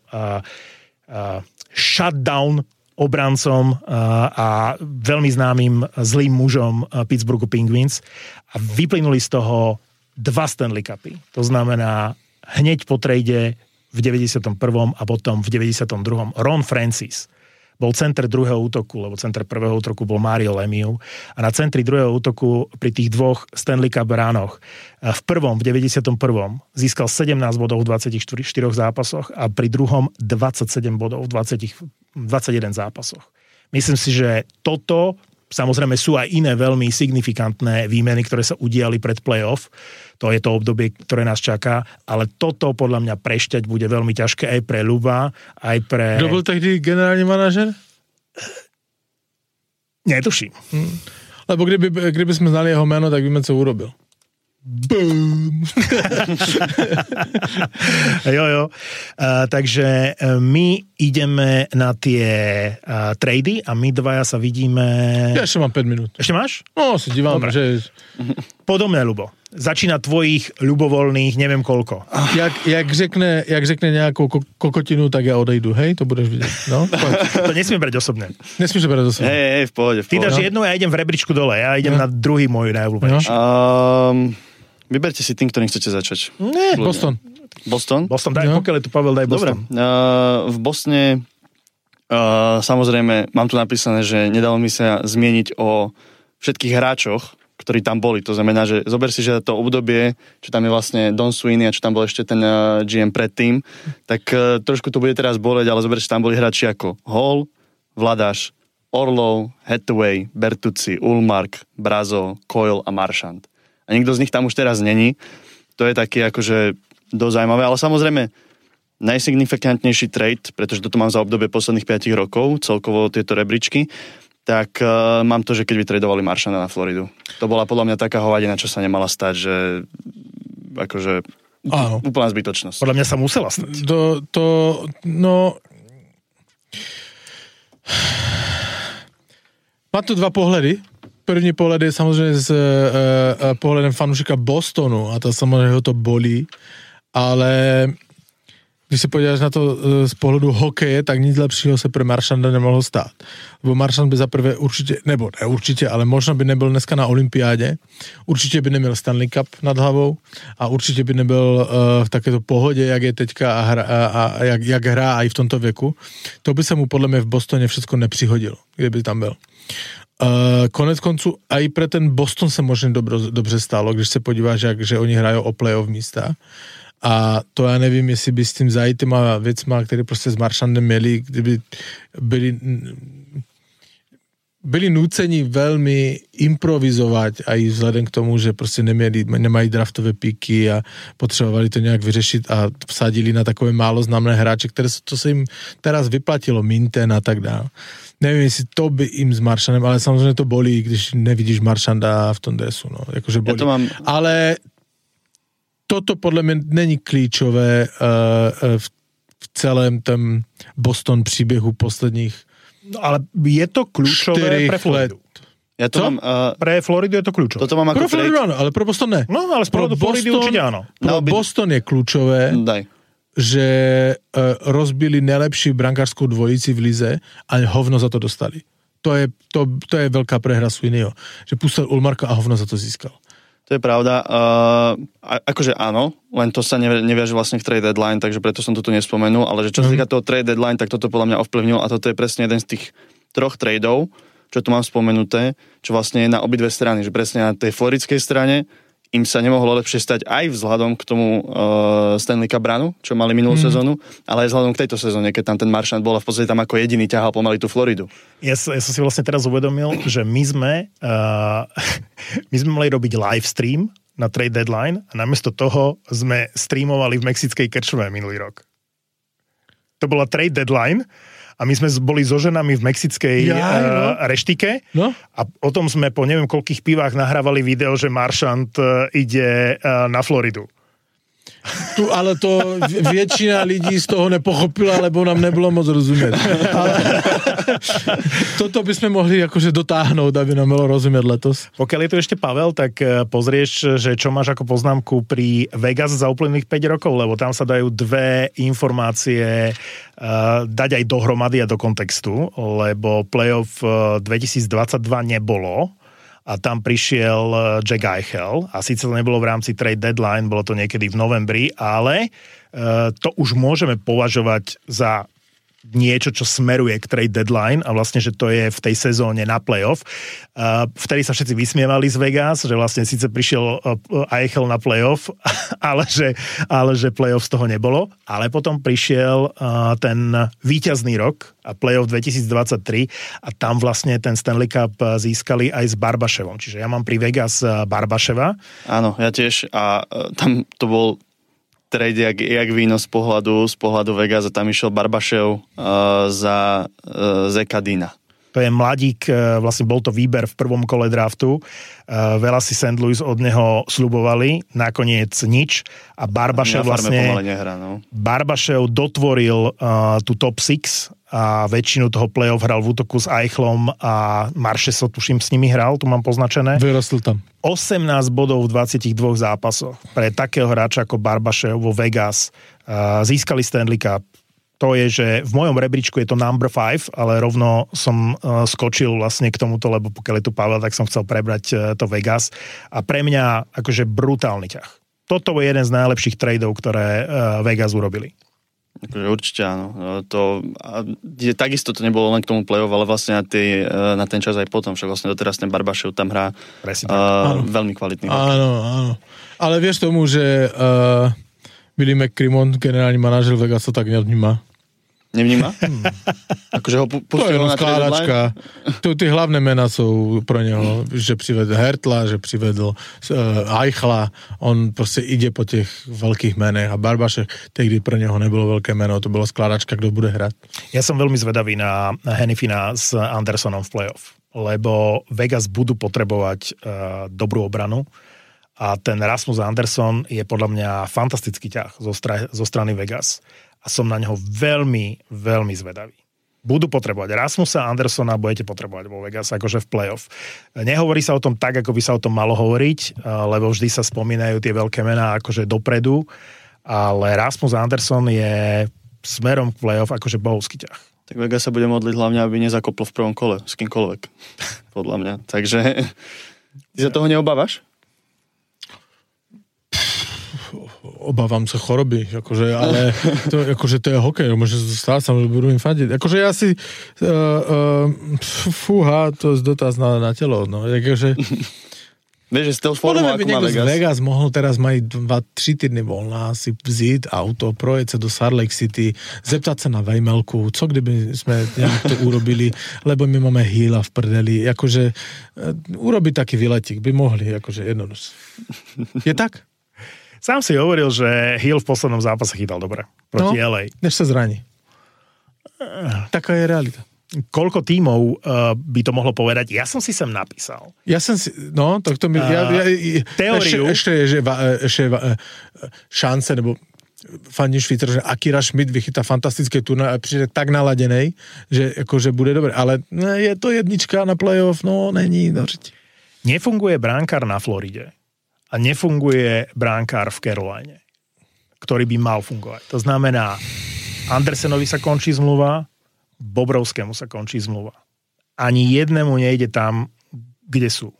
shutdown obrancom a veľmi známym zlým mužom Pittsburghu Penguins a vyplynuli z toho 2 Stanley Cupy. To znamená hneď po trade v 91. a potom v 92. Ron Francis bol center druhého útoku, lebo center prvého útoku bol Mario Lemieux a na centri druhého útoku pri tých 2 Stanley Cup ránoch v 91. získal 17 bodov v 24 zápasoch a pri druhom 27 bodov v 21 zápasoch. Myslím si, že toto, samozrejme sú aj iné veľmi signifikantné výmeny, ktoré sa udiali pred playoff. To je to obdobie, ktoré nás čaká, ale toto podľa mňa prešťať bude veľmi ťažké aj pre Ľuba, aj pre... Kto bol tehdy generálny manažer? Netuším. Lebo kdyby sme znali jeho meno, tak by sme co urobil. Boom. jo. Takže my ideme na tie trady a my dvaja sa vidíme... Ja ešte mám 5 minút. Ešte máš? No, si divám, že... Podobne, Ľubo. Začína tvojich ľubovoľných, neviem koľko. Jak řekne nejakú kokotinu, tak ja odejdu, hej? To budeš vidieť, no? To nesmiem brať osobne. Nesmieš brať osobne. Hej, v pohode. Ty dáš jednu, ja idem v rebríčku dole, ja idem na druhý môj najobľúbenejší. Vyberte si tým, ktorým chcete začať. Boston, daj, pokiaľ je tu Pavel, daj Boston. Dobre, v Bostone samozrejme mám tu napísané, že nedalo mi sa zmieniť o všetkých hráčoch, ktorí tam boli. To znamená, že zober si, že to obdobie, čo tam je vlastne Don Sweeney a čo tam bol ešte ten GM predtým, tak trošku to bude teraz boleť, ale zober si, že tam boli hráči ako Hall, Vladaš, Orlov, Hathaway, Bertucci, Ullmark, Brazo, Coyle a Marchand. A nikto z nich tam už teraz není. To je taký akože dosť zaujímavé, ale samozrejme najsignifikantnejší trade, pretože toto mám za obdobie posledných 5 rokov, celkovo tieto rebríčky, tak mám to, že keď vytradovali Marchanda na Floridu. To bola podľa mňa taká hovadina, čo sa nemala stať, že akože úplná zbytočnosť. Podľa mňa sa musela stať. Má tu 2 pohľady. První pohled je samozřejmě s pohledem fanoušika Bostonu a to samozřejmě ho to bolí, ale když se podíváš na to z pohledu hokeje, tak nic lepšího se pro Marchanda nemohlo stát. Lebo Marchand by zaprvé určitě, nebo ne určitě, ale možná by nebyl dneska na olympiádě, určitě by neměl Stanley Cup nad hlavou a určitě by nebyl v takéto pohodě, jak je teďka a jak hrá i v tomto věku. To by se mu podle mě v Bostoně všechno nepřihodilo, kdyby tam byl. Konec konců a i pre ten Boston se možná dobře stálo, když se podíváš, že oni hrajou o playoff místa. A to já nevím, jestli by s tím zajitýma věcma, které prostě s Marchandem měli, kdyby byli nuceni velmi improvizovat a i vzhledem k tomu, že prostě nemají draftové píky a potřebovali to nějak vyřešit a vsadili na takové málo známé hráče, které to se jim teraz vyplatilo, Minten a tak dále. Nevím, jestli to by jim s Marchandem, ale samozřejmě to bolí, když nevidíš Marchanda v tom dresu, no, jakože bolí. Ja ale toto podle mě není klíčové v celém tom Boston příběhu posledních. No ale je to kľúčové pre Floridu. Ja to mám, pre Floridu je to kľúčové. Toto mám ako pro Floridu áno, ale pro Boston ne. No, ale pro Floridy určite áno. Pro Boston je kľúčové, že rozbili nejlepší brankářskou dvojici v lize a hovno za to dostali. To je veľká prehra Sweeneyho. Že pustil Ullmarka a hovno za to získal. To je pravda. Akože áno, len to sa neviaže vlastne k trade deadline, takže preto som to tu nespomenul, ale že čo sa týka toho trade deadline, tak toto podľa mňa ovplyvnilo a toto je presne jeden z tých 3 tradeov, čo tu mám spomenuté, čo vlastne je na obidve strany, že presne na tej floridskej strane im sa nemohlo lepšie stať aj vzhľadom k tomu Stanley Cup branu, čo mali minulú sezónu, ale aj vzhľadom k tejto sezóne, keď tam ten Marchand bol a v podstate tam ako jediný ťahal pomaly tú Floridu. Ja som si vlastne teraz uvedomil, že my sme mali robiť live stream na trade deadline a namiesto toho sme streamovali v mexickej krčme minulý rok. To bola trade deadline a my sme boli so ženami v mexickej reštike a o tom sme po neviem koľkých pivách nahrávali video, že Marchand ide na Floridu. Ale to väčšina ľudí z toho nepochopila, lebo nám nebylo moc rozumieť. Ale toto by sme mohli akože dotáhnuť, aby nám bolo rozumieť letos. Pokiaľ je tu ešte Pavel, tak pozrieš, že čo máš ako poznámku pri Vegas za uplynulých 5 rokov, lebo tam sa dajú dve informácie dať aj dohromady a do kontextu, lebo playoff 2022 nebolo, a tam prišiel Jack Eichel a síce to nebolo v rámci trade deadline, bolo to niekedy v novembri, ale to už môžeme považovať za niečo, čo smeruje k trade deadline a vlastne, že to je v tej sezóne na playoff. Vtedy sa všetci vysmievali z Vegas, že vlastne síce prišiel Eichel na playoff, ale že playoff z toho nebolo. Ale potom prišiel ten víťazný rok a playoff 2023 a tam vlastne ten Stanley Cup získali aj s Barbaševom. Čiže ja mám pri Vegas Barbaševa. Áno, ja tiež a tam to bol trade jak víno z pohľadu Vegas a tam išiel Barbašev za Zekadina. To je mladík, vlastne bol to výber v prvom kole draftu. Veľa si St. Louis od neho sľubovali, nakoniec nič. A Barbašev vlastne... Barbašev dotvoril tú top 6 a väčšinu toho play-off hral v útoku s Eichlom a Marchessault, tuším, s nimi hral, tu mám poznačené. Vyrastol tam. 18 bodov v 22 zápasoch. Pre takého hráča ako Barbašev vo Vegas získali Stanley Cup. To je, že v mojom rebríčku je to number 5, ale rovno som skočil vlastne k tomuto, lebo pokiaľ je tu Pavel, tak som chcel prebrať to Vegas. A pre mňa akože brutálny ťah. Toto je jeden z najlepších tradeov, ktoré Vegas urobili. Určite áno. Takisto to nebolo len k tomu play-off, ale vlastne na ten čas aj potom, však vlastne doteraz ten Barbašev tam hrá veľmi kvalitný. Áno. Ale vieš tomu, že Billy McCrimmon, generálny manažer Vegasu, tak nevníma. Nevníma? Akože ho pustil na skládačka. Tie hlavné mená sú pro neho, že privedol Hertla, že privedol Eichla. On proste ide po tých veľkých menách a Barbašev, tehdy pre neho nebolo veľké meno, to bola skládačka, kto bude hrať. Ja som veľmi zvedavý na Hannifina s Andersonom v playoff, lebo Vegas budú potrebovať dobrú obranu a ten Rasmus Anderson je podľa mňa fantastický ťah zo strany Vegas. A som na neho veľmi, veľmi zvedavý. Budú potrebovať Rasmusa Andersona, budete potrebovať vo Vegas, akože v playoff. Nehovorí sa o tom tak, ako by sa o tom malo hovoriť, lebo vždy sa spomínajú tie veľké mená akože dopredu, ale Rasmus Anderson je smerom k playoff akože bohovský ťah. Tak Vegas sa bude modliť hlavne, aby nezakoplo v prvom kole s kýmkoľvek, podľa mňa. Takže ty sa toho neobávaš? Obávam sa choroby, ale to je hokej, môže stáť sa, že budú im fadiť. Akože ja si fúha, to je dotaz na telo, no. Akože vieš, že z toho formu, ako má Vegas. Vegas mohol teraz mať 2-3 týdny voľná, si vzít auto, projeť sa do Salt Lake City, zeptať sa na Vejmelku, co kdyby sme nejak to urobili, lebo my máme Hilla v prdeli. Akože urobiť taký výletík by mohli, akože jednoducho. Je tak? Sám si hovoril, že Hill v poslednom zápase chytal dobre proti LA. Než sa zraní. Taká je realita. Koľko tímov by to mohlo povedať? Ja som si sem napísal. Tak to mi... Teóriu. Ešte je, že šance, nebo fandím Švýcar, že Akira Schmidt vychytá fantastické turnaje a príde tak naladenej, že akože bude dobre. Ale je to jednička na playoff, není dožiť. Nefunguje bránkár na Floride a nefunguje bránkár v Caroline, ktorý by mal fungovať. To znamená, Andersenovi sa končí zmluva, Bobrovskému sa končí zmluva. Ani jednému nejde tam, kde sú.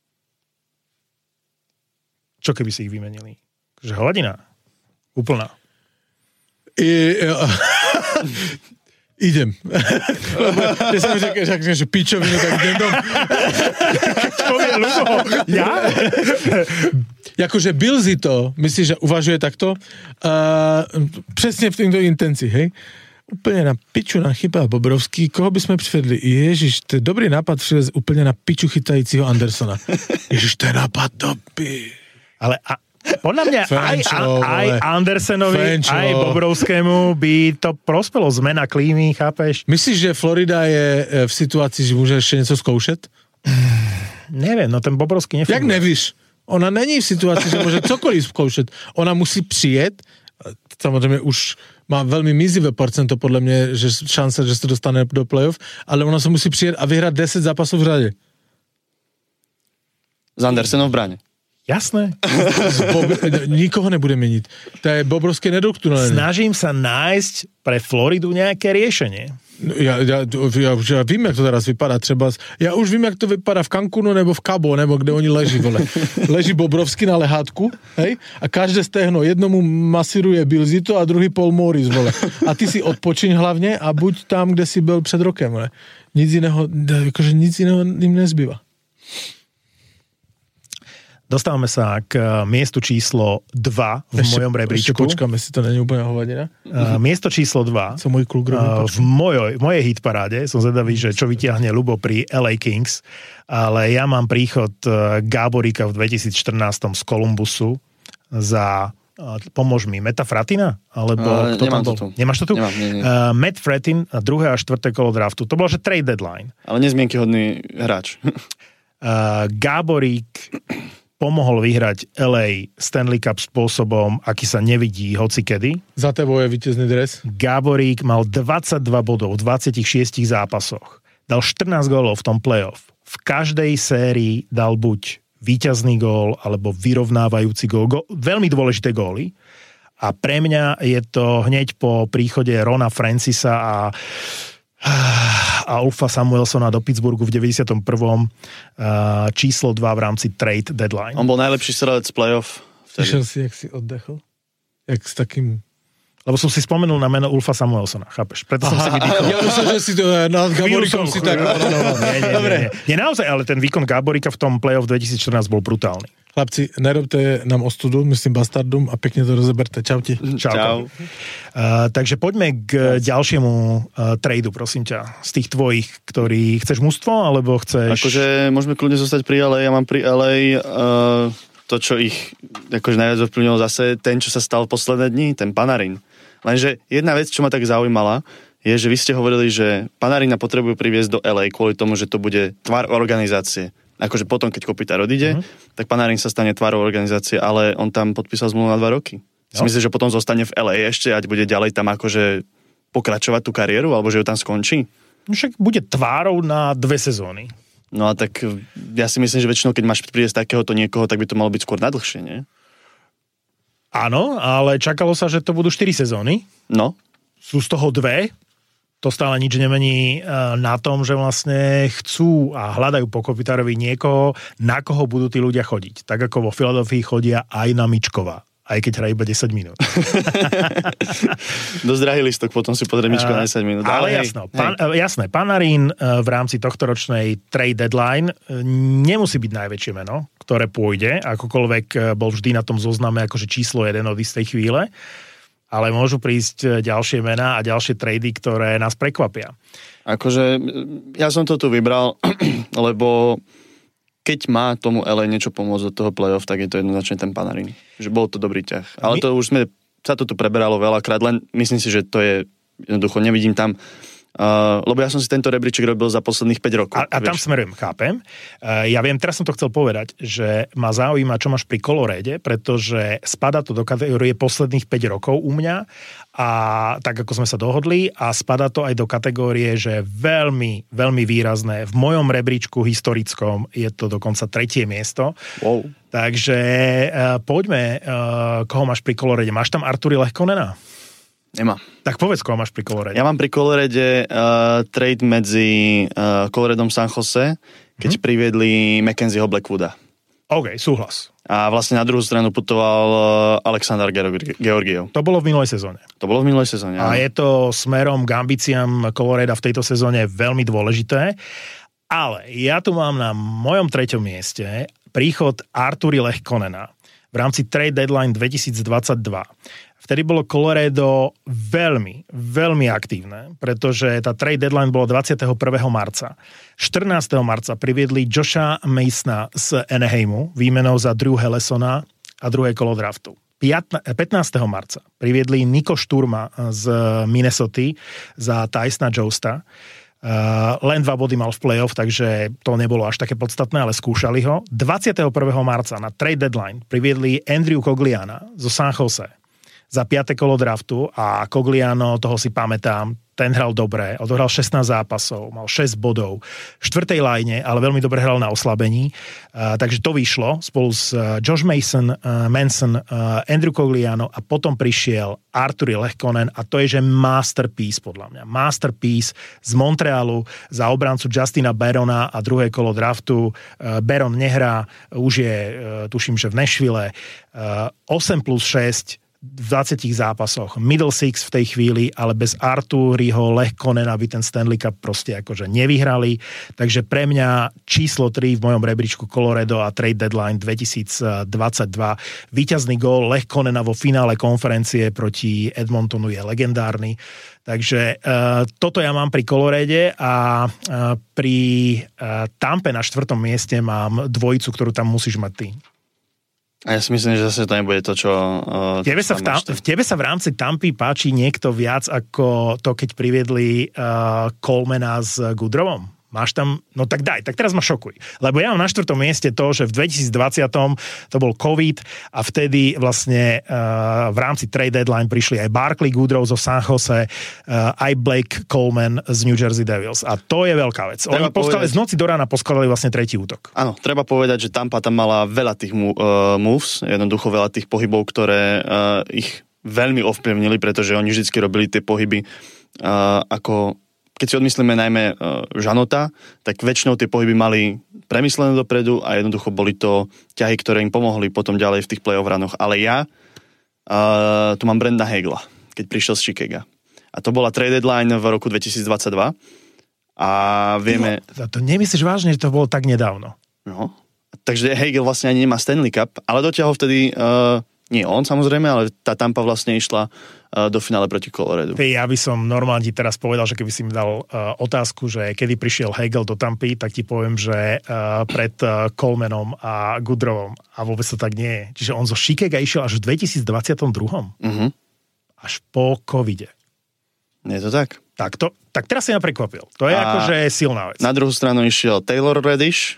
Čo keby si ich vymenili? Že hladina. Úplná. Idem. Ja som že pičovinu, tak idem dom. To je ľubo. Ja? Jakože Bilzy to, myslíš, že uvažuje takto? Přesně v týmto intenci, hej? Úplně na piču nám chybá Bobrovský. Koho by sme přivedli? Ježiš, to je dobrý nápad přivez úplně na piču chytajícího Andersona. Ježiš, to je nápad dobrý. Ale podľa mňa aj Andersenovi, aj Bobrovskému by to prospelo zmena klímy, chápeš? Myslíš, že Florida je v situácii, že môže ešte něco zkoušet? Neviem, no ten Bobrovský nefunguje. Jak nevíš? Ona není v situaci, že môže cokoliv zkoušet. Ona musí přijet, samozřejmě už má velmi mizivé procento podle mě, že šance, že se dostane do playoff, ale ona se musí přijet a vyhrát 10 zápasů v řadě. S Andersenom v bráne. Jasné. Nikoho nebude meniť. To je Bobrovské nedotknutelné. Snažím sa nájsť pre Floridu nejaké riešenie. Ja vím, jak to teraz vypadá třeba. Ja už vím, jak to vypadá v Cancúnu nebo v Cabo, nebo kde oni leží, vole. Leží Bobrovský na lehátku, hej? A každé stehno jednomu masíruje Bilzito a druhý Paul Morris, vole. A ty si odpočiň hlavne a buď tam, kde si byl před rokem, vole. Nic iného im nezbýva. Dostávame sa k miestu číslo 2 v mojom rebríčku. Ešte počkáme, si to není úplne hovadina. Miesto číslo 2 Co môj kluk robí, v mojej hitparáde. Som zvedavý, že čo vytiahne Ľubo pri LA Kings, ale ja mám príchod Gáboríka v 2014 z Columbusu za, pomôž mi, Meta Fratina? Alebo kto tam bol? To tu. Nemáš to tu? Nemám, nie. Matt Fratin, 2. a 4. kolo draftu. To bolo, že trade deadline. Ale nezmienkyhodný hráč. Gáborík pomohol vyhrať LA Stanley Cup spôsobom, aký sa nevidí hocikedy. Za tebou je vítězný dres. Gáborík mal 22 bodov v 26 zápasoch. Dal 14 gólov v tom playoff. V každej sérii dal buď víťazný gól, alebo vyrovnávajúci gól. Veľmi dôležité góly. A pre mňa je to hneď po príchode Rona Francisa a Ulfa Samuelsona do Pittsburghu v 91. Číslo 2 v rámci trade deadline. On bol najlepší strelec playoff. Slyšel si, jak si oddechl? Jak s takým... Lebo som si spomenul na meno Ulfa Samuelsona, chápeš? Preto som si vydýchol. Ja myslím, že si to nad Gáboríkom si tak... Nie. Je naozaj, ale ten výkon Gáboríka v tom playoff 2014 bol brutálny. Chlapci, nerobte nám ostudu, myslím bastardum a pekne to rozeberte. Čauti. Čau. Takže poďme k ďalšiemu tradu, prosím ťa. Z tých tvojich, ktorý chceš mužstvo, alebo chceš... Akože môžeme kľudne zostať pri LA. Ja mám pri LA to, čo ich akože najviac ovplyvnilo zase, ten, čo sa stal v posledné dni, ten Panarin. Lenže jedna vec, čo ma tak zaujímala, je, že vy ste hovorili, že Panarina potrebujú priviesť do LA kvôli tomu, že to bude tvar organizácie. Akože potom, keď Kopitar odíde, tak Panarin sa stane tvarou organizácie, ale on tam podpísal zmluvu na 2 roky. Si myslíš, že potom zostane v LA ešte a bude ďalej tam akože pokračovať tú kariéru, alebo že ju tam skončí? Však bude tvárou na 2 sezóny. No a tak ja si myslím, že väčšinou, keď máš priviesť takéhoto niekoho, tak by to malo byť skôr na dlhšie, nie? Áno, ale čakalo sa, že to budú 4 sezóny. No. Sú z toho 2. To stále nič nemení na tom, že vlastne chcú a hľadajú po Kopitárovi niekoho, na koho budú tí ľudia chodiť. Tak ako vo Filadelfii chodia aj na Mičkova. Aj keď hrá iba 10 minút. Dosť drahý listok, potom si pozrie Mičkova na 10 minút. Ale jasné, Panarin v rámci tohtoročnej trade deadline nemusí byť najväčšie meno, ktoré pôjde, akokoľvek bol vždy na tom zozname akože číslo 1 od istej chvíle. Ale môžu prísť ďalšie mená a ďalšie trady, ktoré nás prekvapia. Akože ja som to tu vybral, lebo keď má tomu LA niečo pomôcť do toho playoff, tak je to jednoznačne ten Panarin. Že bol to dobrý ťah. Ale to už sa to tu preberalo veľakrát, len myslím si, že to je jednoducho, nevidím tam lebo ja som si tento rebríček robil za posledných 5 rokov. A tam smerujem, chápem. Ja viem, teraz som to chcel povedať, že ma zaujíma, čo máš pri Coloréde, pretože spadá to do kategórie posledných 5 rokov u mňa a tak, ako sme sa dohodli, a spadá to aj do kategórie, že veľmi, veľmi výrazné. V mojom rebríčku historickom je to dokonca 3. miesto. Wow. Takže poďme, koho máš pri Coloréde. Máš tam Arturi Lehkonena? Nemám. Tak povedz, koho máš pri Colorade. Ja mám pri Colorade trade medzi Coloradom San Jose, keď priviedli Mackenzieho Blackwooda. OK, súhlas. A vlastne na druhú stranu putoval Alexander Georgiev. To bolo v minulej sezóne. A je to smerom k ambíciám Coloreda v tejto sezóne veľmi dôležité. Ale ja tu mám na mojom 3. mieste príchod Arturi Lehkonena v rámci trade deadline 2022. Vtedy bolo Colorado veľmi, veľmi aktívne, pretože tá trade deadline bola 21. marca. 14. marca priviedli Josha Masona z Anaheimu výmenou za Drew Hellesona a druhé kolo draftu. 15. marca priviedli Nico Sturma z Minnesoty za Tysona Josta. Len 2 body mal v playoff, takže to nebolo až také podstatné, ale skúšali ho. 21. marca na trade deadline priviedli Andrew Cogliana zo San Jose za 5. kolo draftu a Cogliano, toho si pamätám, ten hral dobre, odohral 16 zápasov, mal 6 bodov v 4. line, ale veľmi dobre hral na oslabení, takže to vyšlo spolu s Josh Manson, Andrew Cogliano a potom prišiel Arturi Lehkonen a to je, že masterpiece podľa mňa. Masterpiece z Montrealu za obrancu Justina Barona a druhé kolo draftu. Baron nehrá, už je, tuším, že v Nashville, 8+6 v 20 zápasoch, middle six v tej chvíli, ale bez Arturiho Lehkonena by ten Stanley Cup proste akože nevyhrali. Takže pre mňa číslo 3 v mojom rebríčku Colorado a trade deadline 2022. Víťazný gól Lehkonena vo finále konferencie proti Edmontonu je legendárny. Takže toto ja mám pri Colorade a pri Tampe na 4. mieste mám dvojicu, ktorú tam musíš mať ty. A ja si myslím, že zase to nebude to, čo... Tebe sa v rámci Tampy páči niekto viac ako to, keď priviedli Colemana s Goodrovom? Máš tam... No tak daj, tak teraz ma šokuj. Lebo ja mám na 4. mieste to, že v 2020 to bol COVID a vtedy vlastne v rámci trade deadline prišli aj Barclay Goodrow zo San Jose, aj Blake Coleman z New Jersey Devils. A to je veľká vec. Oni z noci do rána poskladali vlastne tretí útok. Áno, treba povedať, že Tampa tam mala veľa tých moves, jednoducho veľa tých pohybov, ktoré ich veľmi ovplyvnili, pretože oni vždycky robili tie pohyby ako... Keď si odmyslíme najmä Žanota, tak väčšinou tie pohyby mali premyslené dopredu a jednoducho boli to ťahy, ktoré im pomohli potom ďalej v tých play-off ranoch. Ale ja tu mám Brenda Hagla, keď prišiel z Chicaga. A to bola trade deadline v roku 2022 a vieme... To nemyslíš vážne, že to bolo tak nedávno? No, takže Hagel vlastne ani nemá Stanley Cup, ale dotiahol vtedy... Nie on samozrejme, ale tá Tampa vlastne išla do finále proti Coloradu. Ja by som normálne ti teraz povedal, že keby si mi dal otázku, že kedy prišiel Hagel do Tampy, tak ti poviem, že pred Colemanom a Goodrovom. A vôbec to tak nie je. Čiže on zo Chicaga išiel až v 2022. Až po covide. Nie je to tak? Tak teraz si ma prekvapil. To je akože silná vec. Na druhú stranu išiel Taylor Reddish,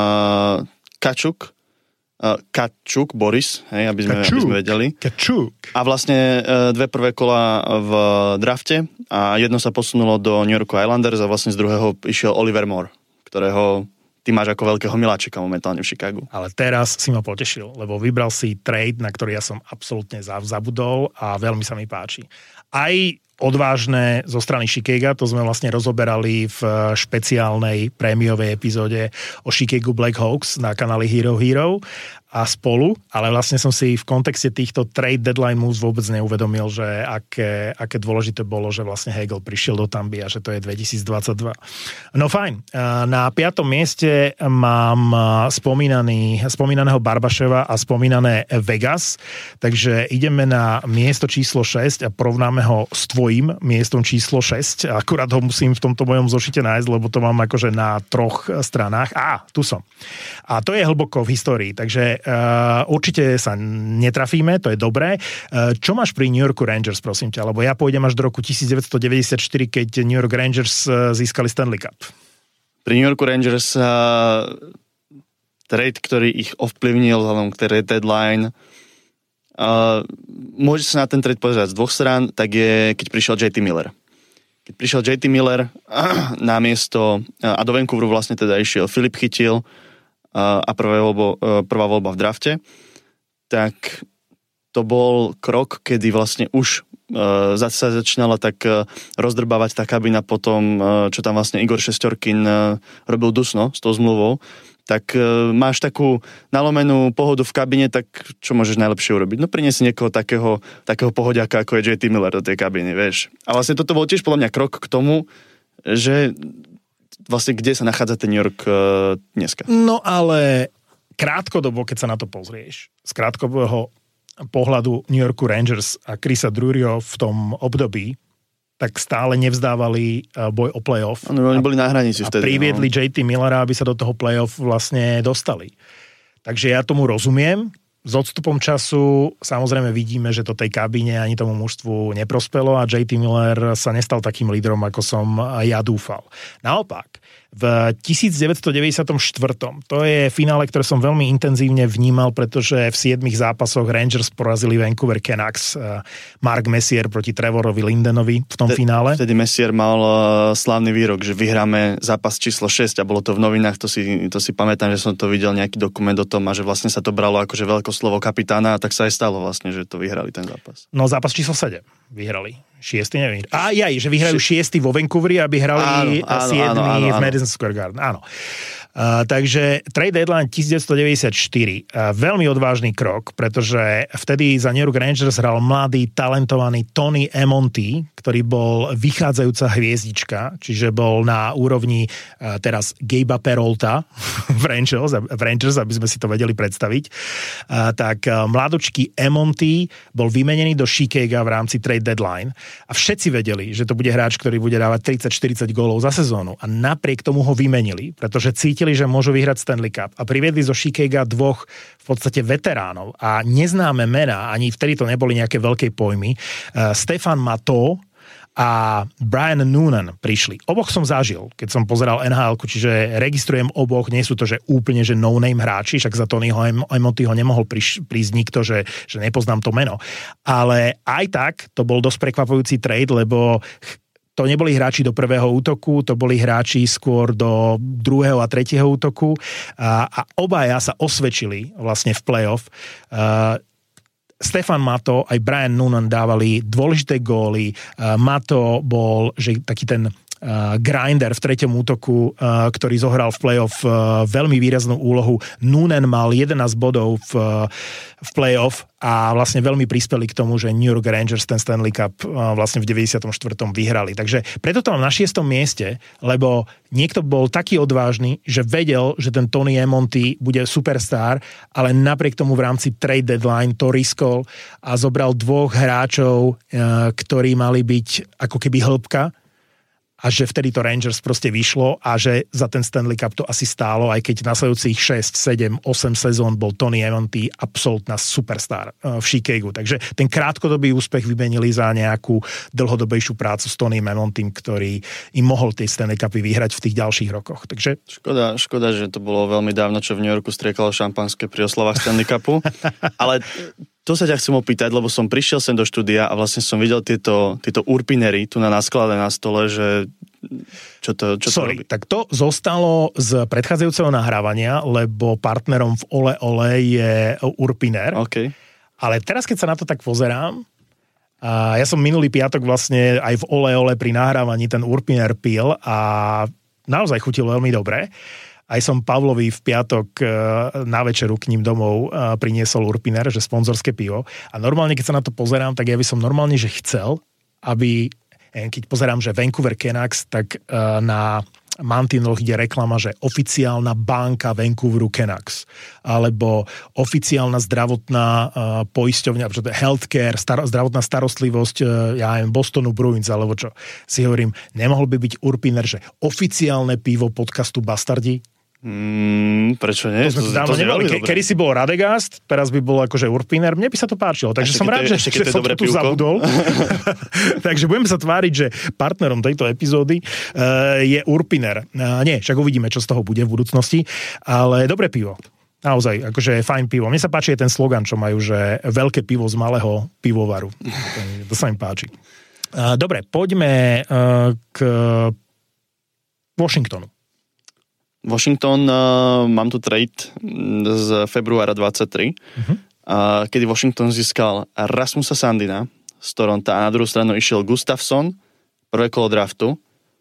Kačuk, Boris, hej, aby sme vedeli. Kačuk. A vlastne 2 prvé kola v drafte a jedno sa posunulo do New York Islanders a vlastne z druhého išiel Oliver Moore, ktorého ty máš ako veľkého miláčika momentálne v Chicagu. Ale teraz si ma potešil, lebo vybral si trade, na ktorý ja som absolútne zabudol a veľmi sa mi páči. Aj odvážne zo strany Chicaga, to sme vlastne rozoberali v špeciálnej prémiovej epizóde o Chicago Blackhawks na kanáli Hero Hero a spolu, ale vlastne som si v kontexte týchto trade deadline moves vôbec neuvedomil, že aké dôležité bolo, že vlastne Hagel prišiel do Tampy a že to je 2022. No fajn, na 5. mieste mám spomínaného Barbaševa a spomínané Vegas, takže ideme na miesto číslo 6 a porovnáme ho s tvojím miestom číslo 6. Akurát ho musím v tomto mojom zošite nájsť, lebo to mám akože na 3 stranách. Tu som. A to je hlboko v histórii, takže určite sa netrafíme, to je dobré. Čo máš pri New Yorku Rangers, prosím ťa? Lebo ja pôjdem až do roku 1994, keď New York Rangers získali Stanley Cup. Pri New Yorku Rangers trade, ktorý ich ovplyvnil vzhľadom k tej deadline, môže sa na ten trade pozerať z 2 strán, tak je, keď prišiel JT Miller. Keď prišiel JT Miller na miesto a do Vancouveru vlastne teda išiel Filip Chytil a prvá voľba v drafte, tak to bol krok, kedy vlastne už sa začínala tak rozdrbávať tá kabina potom, čo tam vlastne Igor Šesťorkin robil dusno s tou zmluvou, tak máš takú nalomenú pohodu v kabine, tak čo môžeš najlepšie urobiť? No priniesť niekoho takého pohodiaka, ako je JT Miller do tej kabiny, vieš. A vlastne toto bol tiež podľa mňa krok k tomu, že vlastne kde sa nachádza ten New York dneska. No ale krátkodobo, keď sa na to pozrieš, z krátkodobého pohľadu New Yorku Rangers a Chrisa Druryo v tom období, tak stále nevzdávali boj o playoff. Oni boli na hranici vtedy. A priviedli JT Millera, aby sa do toho playoff vlastne dostali. Takže ja tomu rozumiem. S odstupom času samozrejme vidíme, že to tej kabíne ani tomu mužstvu neprospelo a JT Miller sa nestal takým lídrom, ako som ja dúfal. Naopak, v 1994. To je finále, ktoré som veľmi intenzívne vnímal, pretože v 7 zápasoch Rangers porazili Vancouver Canucks. Mark Messier proti Trevorovi Lindenovi v tom finále. Vtedy Messier mal slávny výrok, že vyhráme zápas číslo 6 a bolo to v novinách, to si pamätám, že som to videl nejaký dokument o tom a že vlastne sa to bralo akože veľkoslovo kapitána a tak sa aj stalo vlastne, že to vyhrali ten zápas. No zápas číslo 7 vyhrali. 6. neviem. Že vyhrajú 6. vo Vancouveri, aby hrali 7. v Madison Square Garden. Áno. Takže trade deadline 1994. Veľmi odvážny krok, pretože vtedy za New York Rangers hral mladý, talentovaný Tony Emonti, ktorý bol vychádzajúca hviezdička, čiže bol na úrovni teraz Gabe'a Peralta v Rangers, aby sme si to vedeli predstaviť. Tak mladočký Emonti bol vymenený do Chicaga v rámci trade deadline a všetci vedeli, že to bude hráč, ktorý bude dávať 30-40 gólov za sezónu a napriek tomu ho vymenili, pretože cítili, že môžu vyhrať Stanley Cup a priviedli zo Chicaga dvoch v podstate veteránov a neznáme mená, ani vtedy to neboli nejaké veľké pojmy. Stefan Matteau a Brian Noonan prišli. Oboch som zažil, keď som pozeral NHL-ku, čiže registrujem oboch, nie sú to, že úplne, že no-name hráči, však za Tonyho Emontiho nemohol prísť nikto, že nepoznám to meno. Ale aj tak, to bol dosť prekvapujúci trade, lebo to neboli hráči do prvého útoku, to boli hráči skôr do druhého a tretieho útoku a obaja sa osvedčili vlastne v playoff. Stefan Matteau aj Brian Noonan dávali dôležité góly. Matteau bol že taký ten grinder v treťom útoku, ktorý zohral v playoff veľmi výraznú úlohu. Noonan mal 11 bodov v playoff a vlastne veľmi prispeli k tomu, že New York Rangers ten Stanley Cup vlastne v 94. vyhrali. Takže preto to mám na 6. mieste, lebo niekto bol taký odvážny, že vedel, že ten Tony Emonti bude superstar, ale napriek tomu v rámci trade deadline to riskol a zobral dvoch hráčov, ktorí mali byť ako keby hĺbka, a že vtedy to Rangers proste vyšlo a že za ten Stanley Cup to asi stálo, aj keď nasledujúcich 6, 7, 8 sezón bol Tony Emonti absolútna superstar v Chicagu. Takže ten krátkodobý úspech vymenili za nejakú dlhodobejšiu prácu s Tony Emontim, ktorý im mohol tie Stanley Cupy vyhrať v tých ďalších rokoch. Takže Škoda, že to bolo veľmi dávno, čo v New Yorku striekalo šampanské pri oslavách Stanley Cupu. Ale to sa ťa chcem opýtať, lebo som prišiel sem do štúdia a vlastne som videl tieto urpinery tu na sklade na stole, že čo to robí? Tak to zostalo z predchádzajúceho nahrávania, lebo partnerom v Ole Ole je Urpiner. Okay. Ale teraz, keď sa na to tak pozerám, ja som minulý piatok vlastne aj v Ole Ole pri nahrávaní ten Urpiner pil a naozaj chutil veľmi dobre. Aj som Pavlovi v piatok na večeru k ním domov priniesol Urpiner, že sponzorské pivo. A normálne, keď sa na to pozerám, tak ja by som normálne, že chcel, aby, keď pozerám, že Vancouver Canucks, tak na mantinloch ide reklama, že oficiálna banka Vancouveru Canucks, alebo oficiálna zdravotná poisťovňa, healthcare, zdravotná starostlivosť, ja neviem, Bostonu Bruins, alebo čo. Si hovorím, nemohol by byť Urpiner, že oficiálne pivo podcastu Bastardi? Prečo nie? To kedy si bol Radegast, teraz by bol akože Urpiner, mne by sa to páčilo, takže som rád, že som to tu zabudol. Takže budeme sa tváriť, že partnerom tejto epizódy je Urpiner. Nie, však uvidíme, čo z toho bude v budúcnosti, ale dobré pivo. Naozaj, akože fajn pivo. Mne sa páči aj ten slogan, čo majú, že veľké pivo z malého pivovaru. To sa mi páči. Dobre, poďme k Washingtonu. Washington, mám tu trade z februára 23 a kedy Washington získal Rasmusa Sandina z Toronta a na druhú stranu išiel Gustafsson, prvé kolo draftu.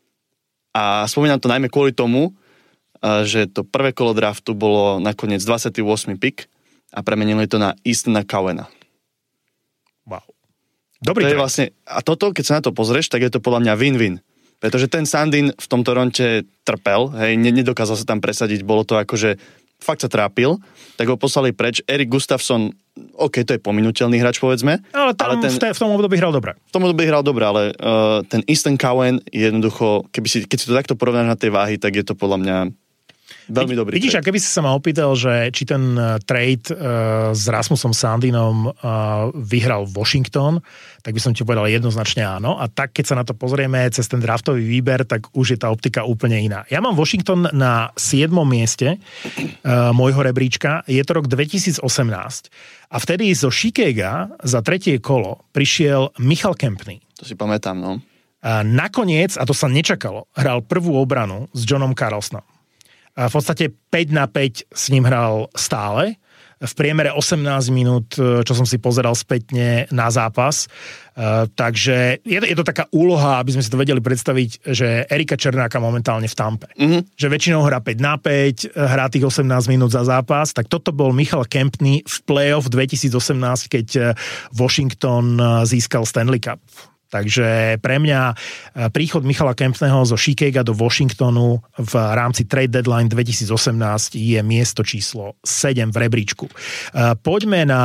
A spomínam to najmä kvôli tomu, že to prvé kolo draftu bolo nakoniec 28. pick a premenili to na Eastona Cowena. Wow. Dobrý to je vlastne, a toto, keď sa na to pozrieš, tak je to podľa mňa win-win. Pretože ten Sandin v tom Toronte trpel, hej, nedokázal sa tam presadiť, bolo to akože, fakt sa trápil, tak ho poslali preč. Erik Gustafsson, OK, to je pominuteľný hráč, povedzme. Ale v tom období hral dobre. V tom období hral dobre, ale ten Easton Cowen je jednoducho, keď si to takto porovnáš na tej váhy, tak je to podľa mňa veľmi dobrý. Vidíš, a keby si sa ma opýtal, že či ten trade s Rasmusom Sandinom vyhral Washington, tak by som ti povedal jednoznačne áno. A tak, keď sa na to pozrieme cez ten draftový výber, tak už je tá optika úplne iná. Ja mám Washington na 7. mieste môjho rebríčka. Je to rok 2018. A vtedy zo Chicaga za 3. kolo prišiel Michal Kempny. To si pamätám, no. Nakoniec, a to sa nečakalo, hral prvú obranu s Johnom Carlsonom. V podstate 5-5 s ním hral stále. V priemere 18 minút, čo som si pozeral spätne na zápas. Takže je to taká úloha, aby sme si to vedeli predstaviť, že Erika Černáka momentálne v Tampe. Mm-hmm. Že väčšinou hrá 5-5, hrá tých 18 minút za zápas. Tak toto bol Michal Kempny v playoff 2018, keď Washington získal Stanley Cup. Takže pre mňa príchod Michala Kempného zo Chicaga do Washingtonu v rámci trade deadline 2018 je miesto číslo 7 v rebríčku. Poďme na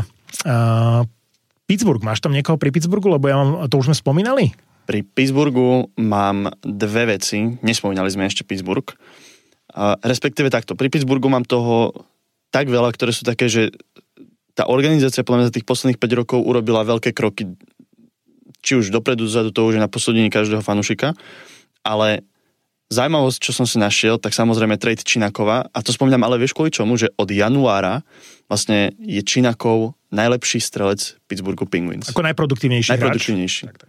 Pittsburgh. Máš tam niekoho pri Pittsburghu? Lebo to už sme spomínali? Pri Pittsburghu mám dve veci. Nespomínali sme ešte Pittsburgh. Respektíve takto. Pri Pittsburghu mám toho tak veľa, ktoré sú také, že tá organizácia podľa mňa za tých posledných 5 rokov urobila veľké kroky, či už dopredu, dozadu, to už je na posúdení každého fanúšika, ale zaujímavosť, čo som si našiel, tak samozrejme trade Činakova, a to spomínam, ale vieš kvôli čomu, že od januára vlastne je Činakov najlepší strelec Pittsburghu Penguins. Ako najproduktívnejší hráč. Tak.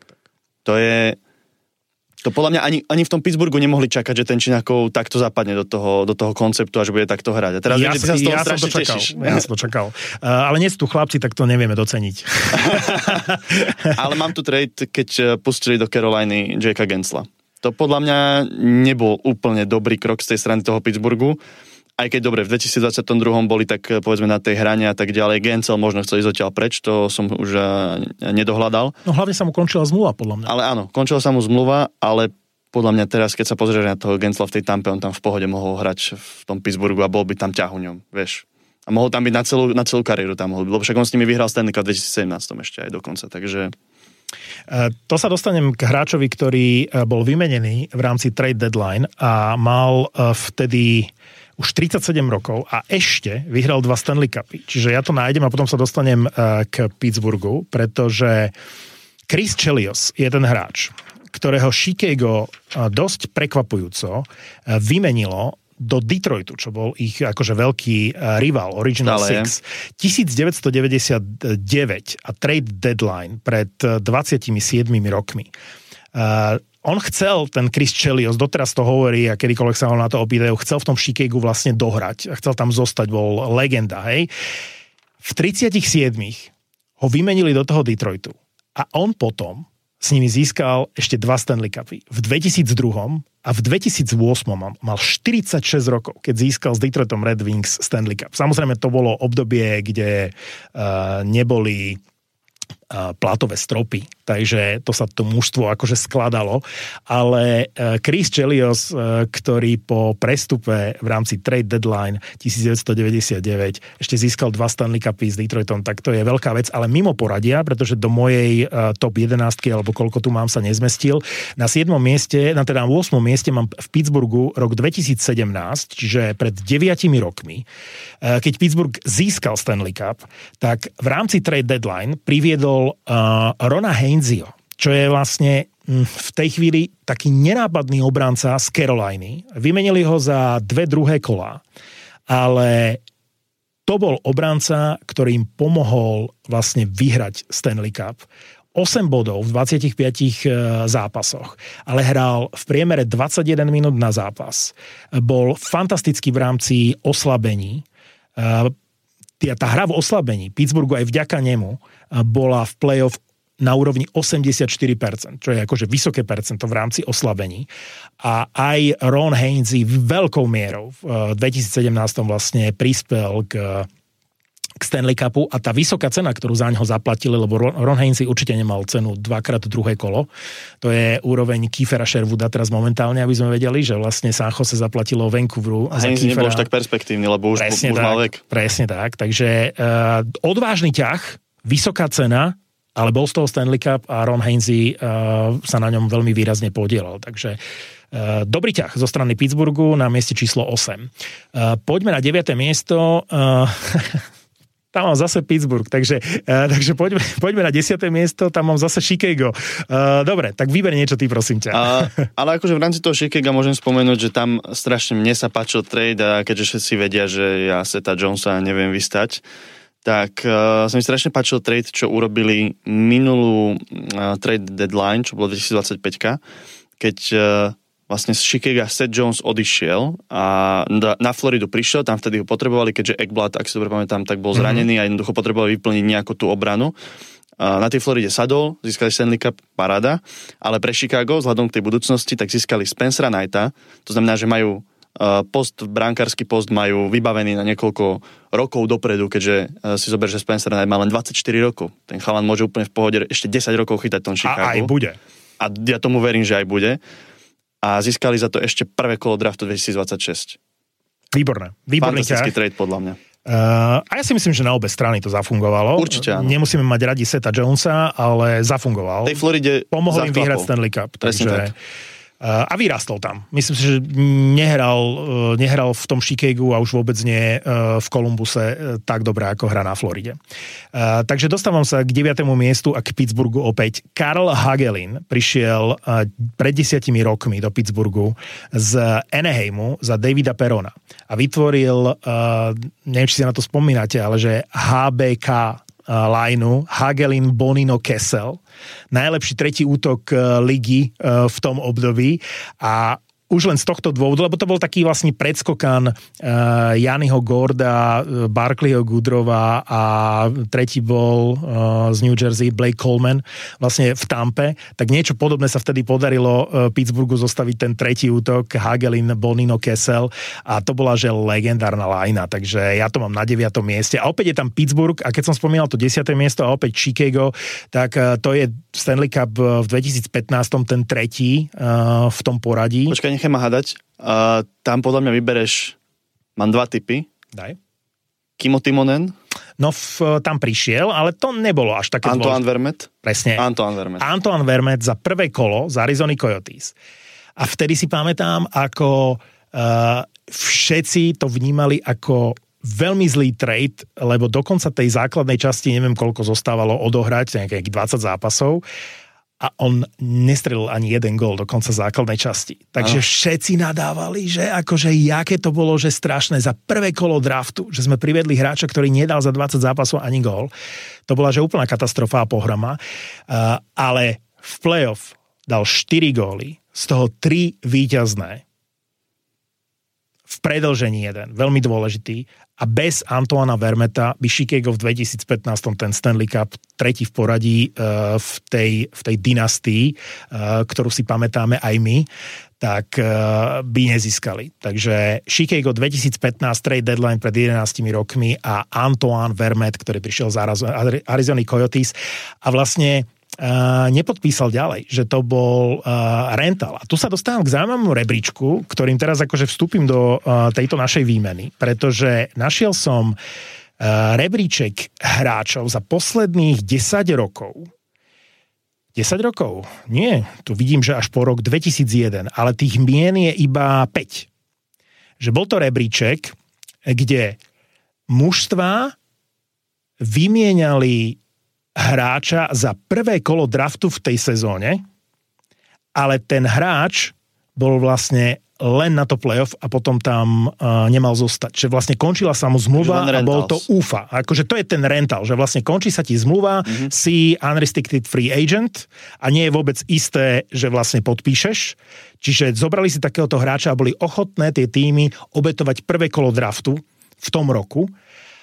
To podľa mňa ani v tom Pittsburghu nemohli čakať, že ten Činakov takto zapadne do toho konceptu a že bude takto hrať. A teraz viem, že ty sa z toho strašne tešíš. Ja som to čakal. Ale nie sú tu chlapci, tak to nevieme doceniť. Ale mám tu trade, keď pustili do Caroliny Jakea Gensla. To podľa mňa nebol úplne dobrý krok z tej strany toho Pittsburghu. Aj keď dobre, v 2022 boli tak povedzme na tej hrane a tak ďalej. Gensel možno chcel ísť odtiaľ preč, to som už nedohľadal. No hlavne sa mu končila zmluva, podľa mňa. Ale áno, končila sa mu zmluva, ale podľa mňa teraz, keď sa pozrieš na toho Gensla v tej Tampe, on tam v pohode mohol hrať v tom Pittsburghu a bol by tam ťahuňom, vieš. A mohol tam byť na celú kariéru tam mohol byť, lebo však on s nimi vyhral Stanley Cup v 2017 ešte aj dokonca, takže... To sa dostanem k hráčovi, ktorý bol vymenený v rámci trade deadline a mal vtedy už 37 rokov a ešte vyhral 2 Stanley Cupy. Čiže ja to nájdem a potom sa dostanem k Pittsburghu, pretože Chris Chelios je ten hráč, ktorého Chicago dosť prekvapujúco vymenilo do Detroitu, čo bol ich akože veľký rival, Original Six. 1999 a trade deadline pred 27 rokmi. On chcel, ten Chris Chelios, doteraz to hovorí a kedykoľvek sa ho na to opýtajú, chcel v tom Chicagu vlastne dohrať a chcel tam zostať, bol legenda, hej. V 37 ho vymenili do toho Detroitu a on potom s nimi získal ešte 2 Stanley Cupy. V 2002 a v 2008 mal 46 rokov, keď získal s Detroitom Red Wings Stanley Cup. Samozrejme, to bolo obdobie, kde neboli platové stropy, takže to sa to mužstvo akože skladalo, ale Chris Chelios, ktorý po prestupe v rámci trade deadline 1999 ešte získal 2 Stanley Cupy s Detroitom, tak to je veľká vec, ale mimo poradia, pretože do mojej top 11, alebo koľko tu mám, sa nezmestil. Na 7. mieste, na teda 8. mieste mám v Pittsburghu rok 2017, čiže pred 9 rokmi, keď Pittsburgh získal Stanley Cup, tak v rámci trade deadline priviedol Rona Hainseyho, čo je vlastne v tej chvíli taký nenápadný obranca z Caroliny. Vymenili ho za 2 druhé kolá, ale to bol obranca, ktorý im pomohol vlastne vyhrať Stanley Cup. 8 bodov v 25 zápasoch, ale hral v priemere 21 minút na zápas. Bol fantastický v rámci oslabení. tá hra v oslabení Pittsburghu aj vďaka nemu bola v play-off na úrovni 84%, čo je akože vysoké percento v rámci oslabení. A aj Ron Hainsey veľkou mierou v 2017 vlastne prispel k Stanley Cupu a tá vysoká cena, ktorú za ňoho zaplatili, lebo Ron Hainsey určite nemal cenu 2x druhé kolo. To je úroveň Kiefera Sherwooda teraz momentálne, aby sme vedeli, že vlastne San Jose zaplatilo Vancouveru. A Hainsey nebol už tak perspektívny, lebo už mal vek. Presne tak. Takže odvážny ťah, vysoká cena, ale bol z toho Stanley Cup a Ron Hainsey sa na ňom veľmi výrazne podielal. Takže dobrý ťah zo strany Pittsburghu na mieste číslo 8. Poďme na 9. miesto. Tam mám zase Pittsburgh, takže poďme na 10. miesto, tam mám zase Chicago. Dobre, tak vyber niečo ty, prosím ťa. Ale akože v rámci toho Chicaga môžem spomenúť, že tam strašne mne sa páčil trade a keďže všetci vedia, že ja Seta Jonesa neviem vystať, tak sa mi strašne páčil trade, čo urobili minulú trade deadline, čo bolo 2025, keď vlastne z Chicaga Seth Jones odišiel a na Floridu prišiel, tam vtedy ho potrebovali, keďže Ekblad, ak si dobre pamätám, tak bol zranený a jednoducho potrebovali vyplniť nejakú tú obranu. Na tej Floride sadol, získali Stanley Cup, paráda, ale pre Chicago, vzhľadom k tej budúcnosti, tak získali Spencera Knighta, to znamená, že majú brankársky post majú vybavený na niekoľko rokov dopredu, keďže si zober, že Spencer Knight má len 24 rokov. Ten chalan môže úplne v pohode ešte 10 rokov chytať tom Chicago. A aj bude. A ja tomu verím, že aj bude. A získali za to ešte prvé kolo draftu 2026. Výborný fantastický trade podľa mňa. A ja si myslím, že na obe strany to zafungovalo. Určite áno. Nemusíme mať radi Seta Jonesa, ale zafungoval. Tej Floride pomohol im vyhrať Stanley Cup. Takže a vyrastol tam. Myslím si, že nehral v tom Chicagu a už vôbec nie v Columbuse tak dobre, ako hrá na Floride. Takže dostávam sa k 9. miestu a k Pittsburghu opäť. Carl Hagelin prišiel pred 10 rokmi do Pittsburghu z Anaheimu za Davida Perrona a vytvoril, neviem, či si na to spomínate, ale že HBK lineu Hagelin, Bonino, Kessel. Najlepší tretí útok ligy v tom období a už len z tohto dôvodu, lebo to bol taký vlastne predskokan Janiho Gorda, Barclayho Goodrova a tretí bol z New Jersey Blake Coleman vlastne v Tampe, tak niečo podobné sa vtedy podarilo Pittsburghu zostaviť ten tretí útok Hagelin, Bonino, Kessel a to bola že legendárna lajna, takže ja to mám na 9. mieste a opäť je tam Pittsburgh a keď som spomínal to 10. miesto a opäť Chicago, tak to je Stanley Cup v 2015 ten tretí v tom poradí. Počkaj, nechaj ma hádať. Tam podľa mňa vybereš, mám 2 tipy. Daj. Kimmo Timonen. No tam prišiel, ale to nebolo až také Antoine Vermette. Presne. Antoine Vermette za prvé kolo z Arizona Coyotes. A vtedy si pamätám, ako všetci to vnímali ako veľmi zlý trade, lebo dokonca tej základnej časti, neviem koľko zostávalo odohrať, nejakých 20 zápasov, a on nestrelil ani jeden gól do konca základnej časti. Takže všetci nadávali, že akože jaké to bolo, že strašné za prvé kolo draftu, že sme privedli hráča, ktorý nedal za 20 zápasov ani gól. To bola že úplná katastrofa a pohroma. Ale v playoff dal 4 góly, z toho 3 víťazné. V predĺžení jeden, veľmi dôležitý. A bez Antoana Vermeta by Chicago v 2015 ten Stanley Cup tretí v poradí v tej dynastii, ktorú si pamätáme aj my, tak by nezískali. Takže Chicago 2015 trade deadline pred 11 rokmi a Antoine Vermette, ktorý prišiel z Arizona Coyotes a vlastne nepodpísal ďalej, že to bol rental. A tu sa dostávam k zaujímavému rebríčku, ktorým teraz akože vstúpim do tejto našej výmeny, pretože našiel som rebríček hráčov za posledných 10 rokov. 10 rokov? Nie, tu vidím, že až po rok 2001, ale tých mien je iba 5. Že bol to rebríček, kde mužstvá vymieniali hráča za prvé kolo draftu v tej sezóne, ale ten hráč bol vlastne len na to playoff a potom tam nemal zostať. Čiže vlastne končila sa mu zmluva a bol to UFA. Akože to je ten rental, že vlastne končí sa ti zmluva, si unrestricted free agent a nie je vôbec isté, že vlastne podpíšeš. Čiže zobrali si takéhoto hráča a boli ochotné tie týmy obetovať prvé kolo draftu v tom roku.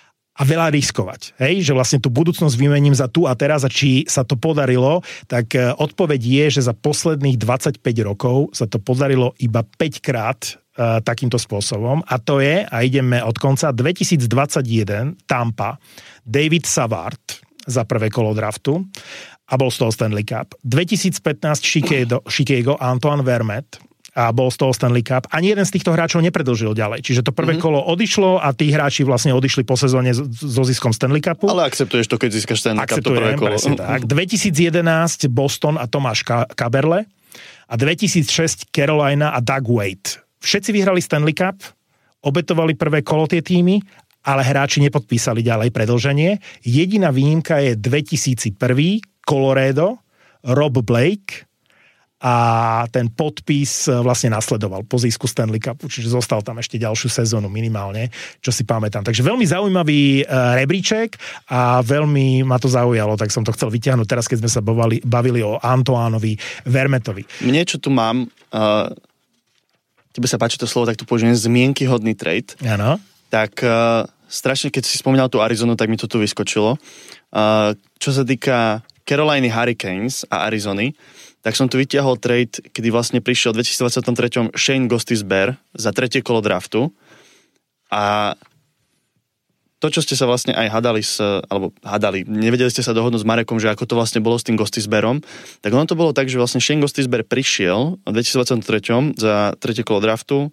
a veľa riskovať. Hej? Že vlastne tú budúcnosť vymením za tu a teraz a či sa to podarilo, tak odpoveď je, že za posledných 25 rokov sa to podarilo iba 5 krát takýmto spôsobom a to je, a ideme od konca, 2021 Tampa, David Savard za prvé kolo draftu a bol z toho Stanley Cup. 2015 Chicago Antoine Vermette a bol z toho Stanley Cup. Ani jeden z týchto hráčov nepredĺžil ďalej. Čiže to prvé kolo odišlo a tí hráči vlastne odišli po sezóne so ziskom Stanley Cupu. Ale akceptuješ to, keď získaš Stanley Cup, to prvé kolo. Tak. 2011 Boston a Tomáš Kaberle a 2006 Carolina a Doug Weight. Všetci vyhrali Stanley Cup, obetovali prvé kolo tie týmy, ale hráči nepodpísali ďalej predĺženie. Jediná výnimka je 2001 Colorado, Rob Blake, a ten podpis vlastne nasledoval po získu Stanley Cupu, čiže zostal tam ešte ďalšiu sezónu minimálne, čo si pamätám. Takže veľmi zaujímavý rebríček a veľmi ma to zaujalo, tak som to chcel vyťahnuť teraz, keď sme sa bavili o Antoánovi Vermettovi. Mne, čo tu mám, tebe sa páči to slovo, tak tu použijem zmienkyhodný trade. Áno. Tak strašne, keď si spomínal tú Arizonu, tak mi to tu vyskočilo. Čo sa týka Caroliny Hurricanes a Arizony, tak som tu vytiahol trade, kedy vlastne prišiel v 2023 Shane Gostisbehere za 3. kolo draftu a to, čo ste sa vlastne aj hadali, nevedeli ste sa dohodnúť s Marekom, že ako to vlastne bolo s tým Gostisbeherom, tak ono to bolo tak, že vlastne Shane Gostisbehere prišiel v 2023 za 3. kolo draftu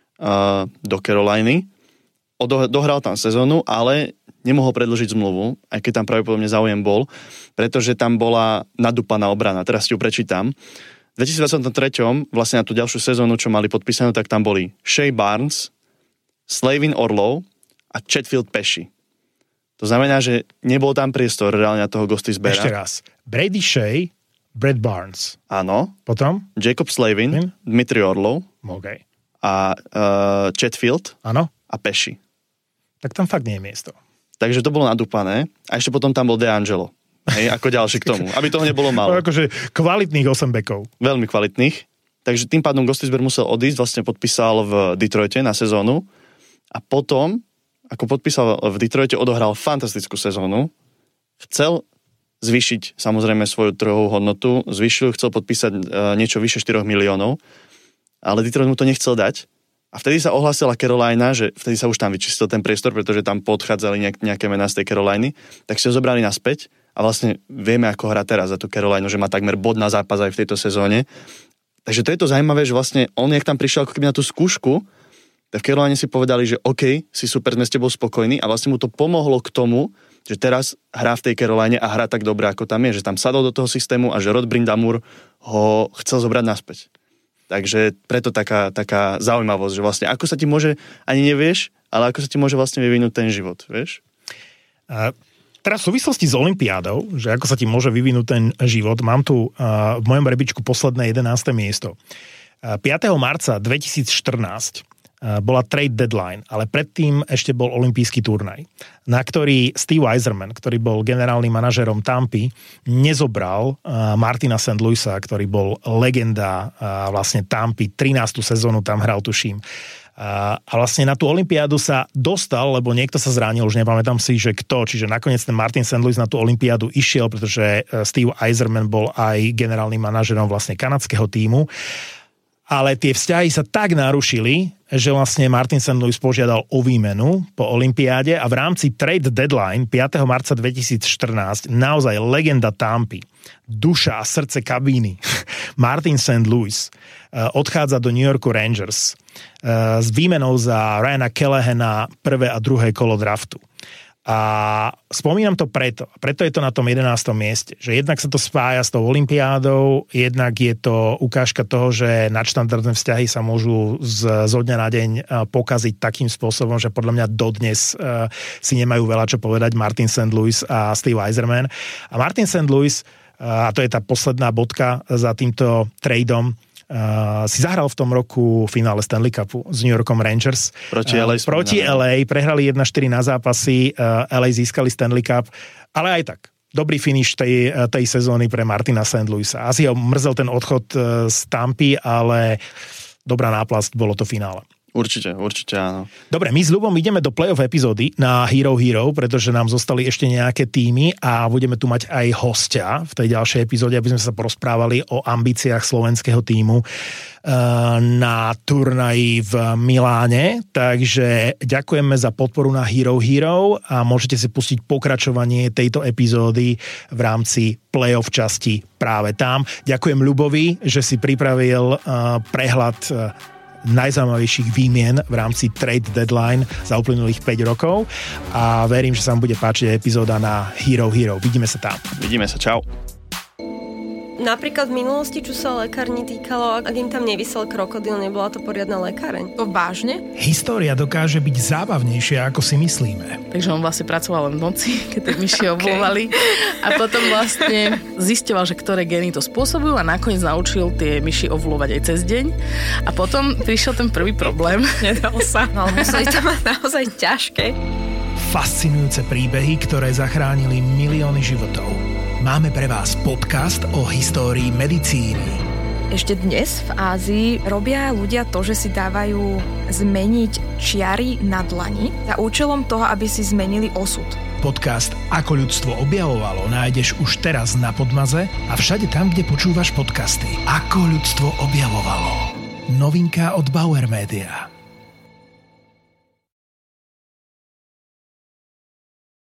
do Caroliny, dohral tam sezónu, ale nemohol predĺžiť zmluvu, aj keď tam pravdepodobne záujem bol, pretože tam bola nadúpaná obrana. Teraz si ju prečítam. V 2023 vlastne na tú ďalšiu sezónu, čo mali podpísanú, tak tam boli Shea Barnes, Slavin Orlov a Chatfield Pesci. To znamená, že nebol tam priestor reálne na toho Gostisbehera. Ešte raz. Brady Shea, Brad Barnes. Áno. Potom? Jacob Slavin, Dmitry Orlov a Chatfield a Pesci. Tak tam fakt nie je miesto. Takže to bolo nadúpané. A ešte potom tam bol DeAngelo. Hej, ako ďalší k tomu. Aby toho nebolo málo. Akože kvalitných 8 bekov. Veľmi kvalitných. Takže tým pádom Gostisbehere musel odísť, vlastne podpísal v Detroite na sezónu. A potom, ako podpísal v Detroite, odohral fantastickú sezónu. Chcel zvýšiť samozrejme svoju trhovú hodnotu. Chcel podpísať niečo vyše 4 miliónov. Ale Detroit mu to nechcel dať. A vtedy sa ohlásila Carolina, že vtedy sa už tam vyčistil ten priestor, pretože tam podchádzali nejaké mená z tej Caroliny, tak si ho zobrali naspäť a vlastne vieme, ako hrá teraz za tú Carolinu, že má takmer bod na zápas aj v tejto sezóne. Takže to je to zaujímavé, že vlastne on, jak tam prišiel ako keby na tú skúšku, tak v Caroline si povedali, že OK, si super, sme s tebou spokojní a vlastne mu to pomohlo k tomu, že teraz hrá v tej Caroline a hrá tak dobre, ako tam je, že tam sadol do toho systému a že Rod Brind'Amour ho chcel zobrať naspäť. Takže preto taká zaujímavosť, že vlastne ako sa ti môže, ani nevieš, ale ako sa ti môže vlastne vyvinúť ten život, vieš? Teraz v súvislosti s olympiádou, že ako sa ti môže vyvinúť ten život, mám tu v mojom rebríčku posledné 11. miesto. 5. marca 2014 bola trade deadline, ale predtým ešte bol olympijský turnaj, na ktorý Steve Yzerman, ktorý bol generálnym manažérom Tampy, nezobral Martina St. Louisa, ktorý bol legenda vlastne Tampy, 13. sezónu tam hral, tuším. A vlastne na tú olympiádu sa dostal, lebo niekto sa zranil, už nepamätám si, že kto, čiže nakoniec ten Martin St. Louis na tú olympiádu išiel, pretože Steve Yzerman bol aj generálnym manažérom vlastne kanadského tímu. Ale tie vzťahy sa tak narušili, že vlastne Martin St. Louis požiadal o výmenu po olympiáde a v rámci trade deadline 5. marca 2014 naozaj legenda Tampy, duša a srdce kabíny Martin St. Louis odchádza do New Yorku Rangers s výmenou za Ryana Callahana prvé a druhé kolo draftu. A spomínam to preto je to na tom 11. mieste, že jednak sa to spája s tou olympiádou, jednak je to ukážka toho, že nadštandardné vzťahy sa môžu zo dňa na deň pokaziť takým spôsobom, že podľa mňa dodnes si nemajú veľa čo povedať Martin St. Louis a Steve Yzerman. A Martin St. Louis, a to je tá posledná bodka za týmto tradeom, si zahral v tom roku finále Stanley Cupu s New Yorkom Rangers. Proti LA prehrali 1-4 na zápasy, LA získali Stanley Cup, ale aj tak. Dobrý finish tej sezóny pre Martina St. Louisa. Asi ho mrzel ten odchod z Tampy, ale dobrá náplasť, bolo to finále. Určite áno. Dobre, my s Ľubom ideme do playoff epizódy na Hero, pretože nám zostali ešte nejaké týmy a budeme tu mať aj hostia v tej ďalšej epizóde, aby sme sa porozprávali o ambíciách slovenského týmu na turnaji v Miláne. Takže ďakujeme za podporu na Hero a môžete si pustiť pokračovanie tejto epizódy v rámci playoff časti práve tam. Ďakujem Ľubovi, že si pripravil prehľad najzaujímavejších výmien v rámci trade deadline za uplynulých 5 rokov a verím, že sa vám bude páčiť epizóda na Hero. Vidíme sa tam. Vidíme sa, čau. Napríklad v minulosti, čo sa lekárni týkalo, ak im tam nevysel krokodil, nebola to poriadna lekáreň. To vážne? História dokáže byť zábavnejšia, ako si myslíme. Takže on vlastne pracoval len v noci, keď tie myši oblovali. A potom vlastne zisťoval, že ktoré gény to spôsobujú a nakoniec naučil tie myši ovlovať aj cez deň. A potom prišiel ten prvý problém. Nedal sa. No, ale museli to mať naozaj ťažké. Fascinujúce príbehy, ktoré zachránili milióny životov. Máme pre vás podcast o histórii medicíny. Ešte dnes v Ázii robia ľudia to, že si dávajú zmeniť čiary na dlani za účelom toho, aby si zmenili osud. Podcast Ako ľudstvo objavovalo nájdeš už teraz na Podmaze a všade tam, kde počúvaš podcasty. Ako ľudstvo objavovalo. Novinka od Bauer Media.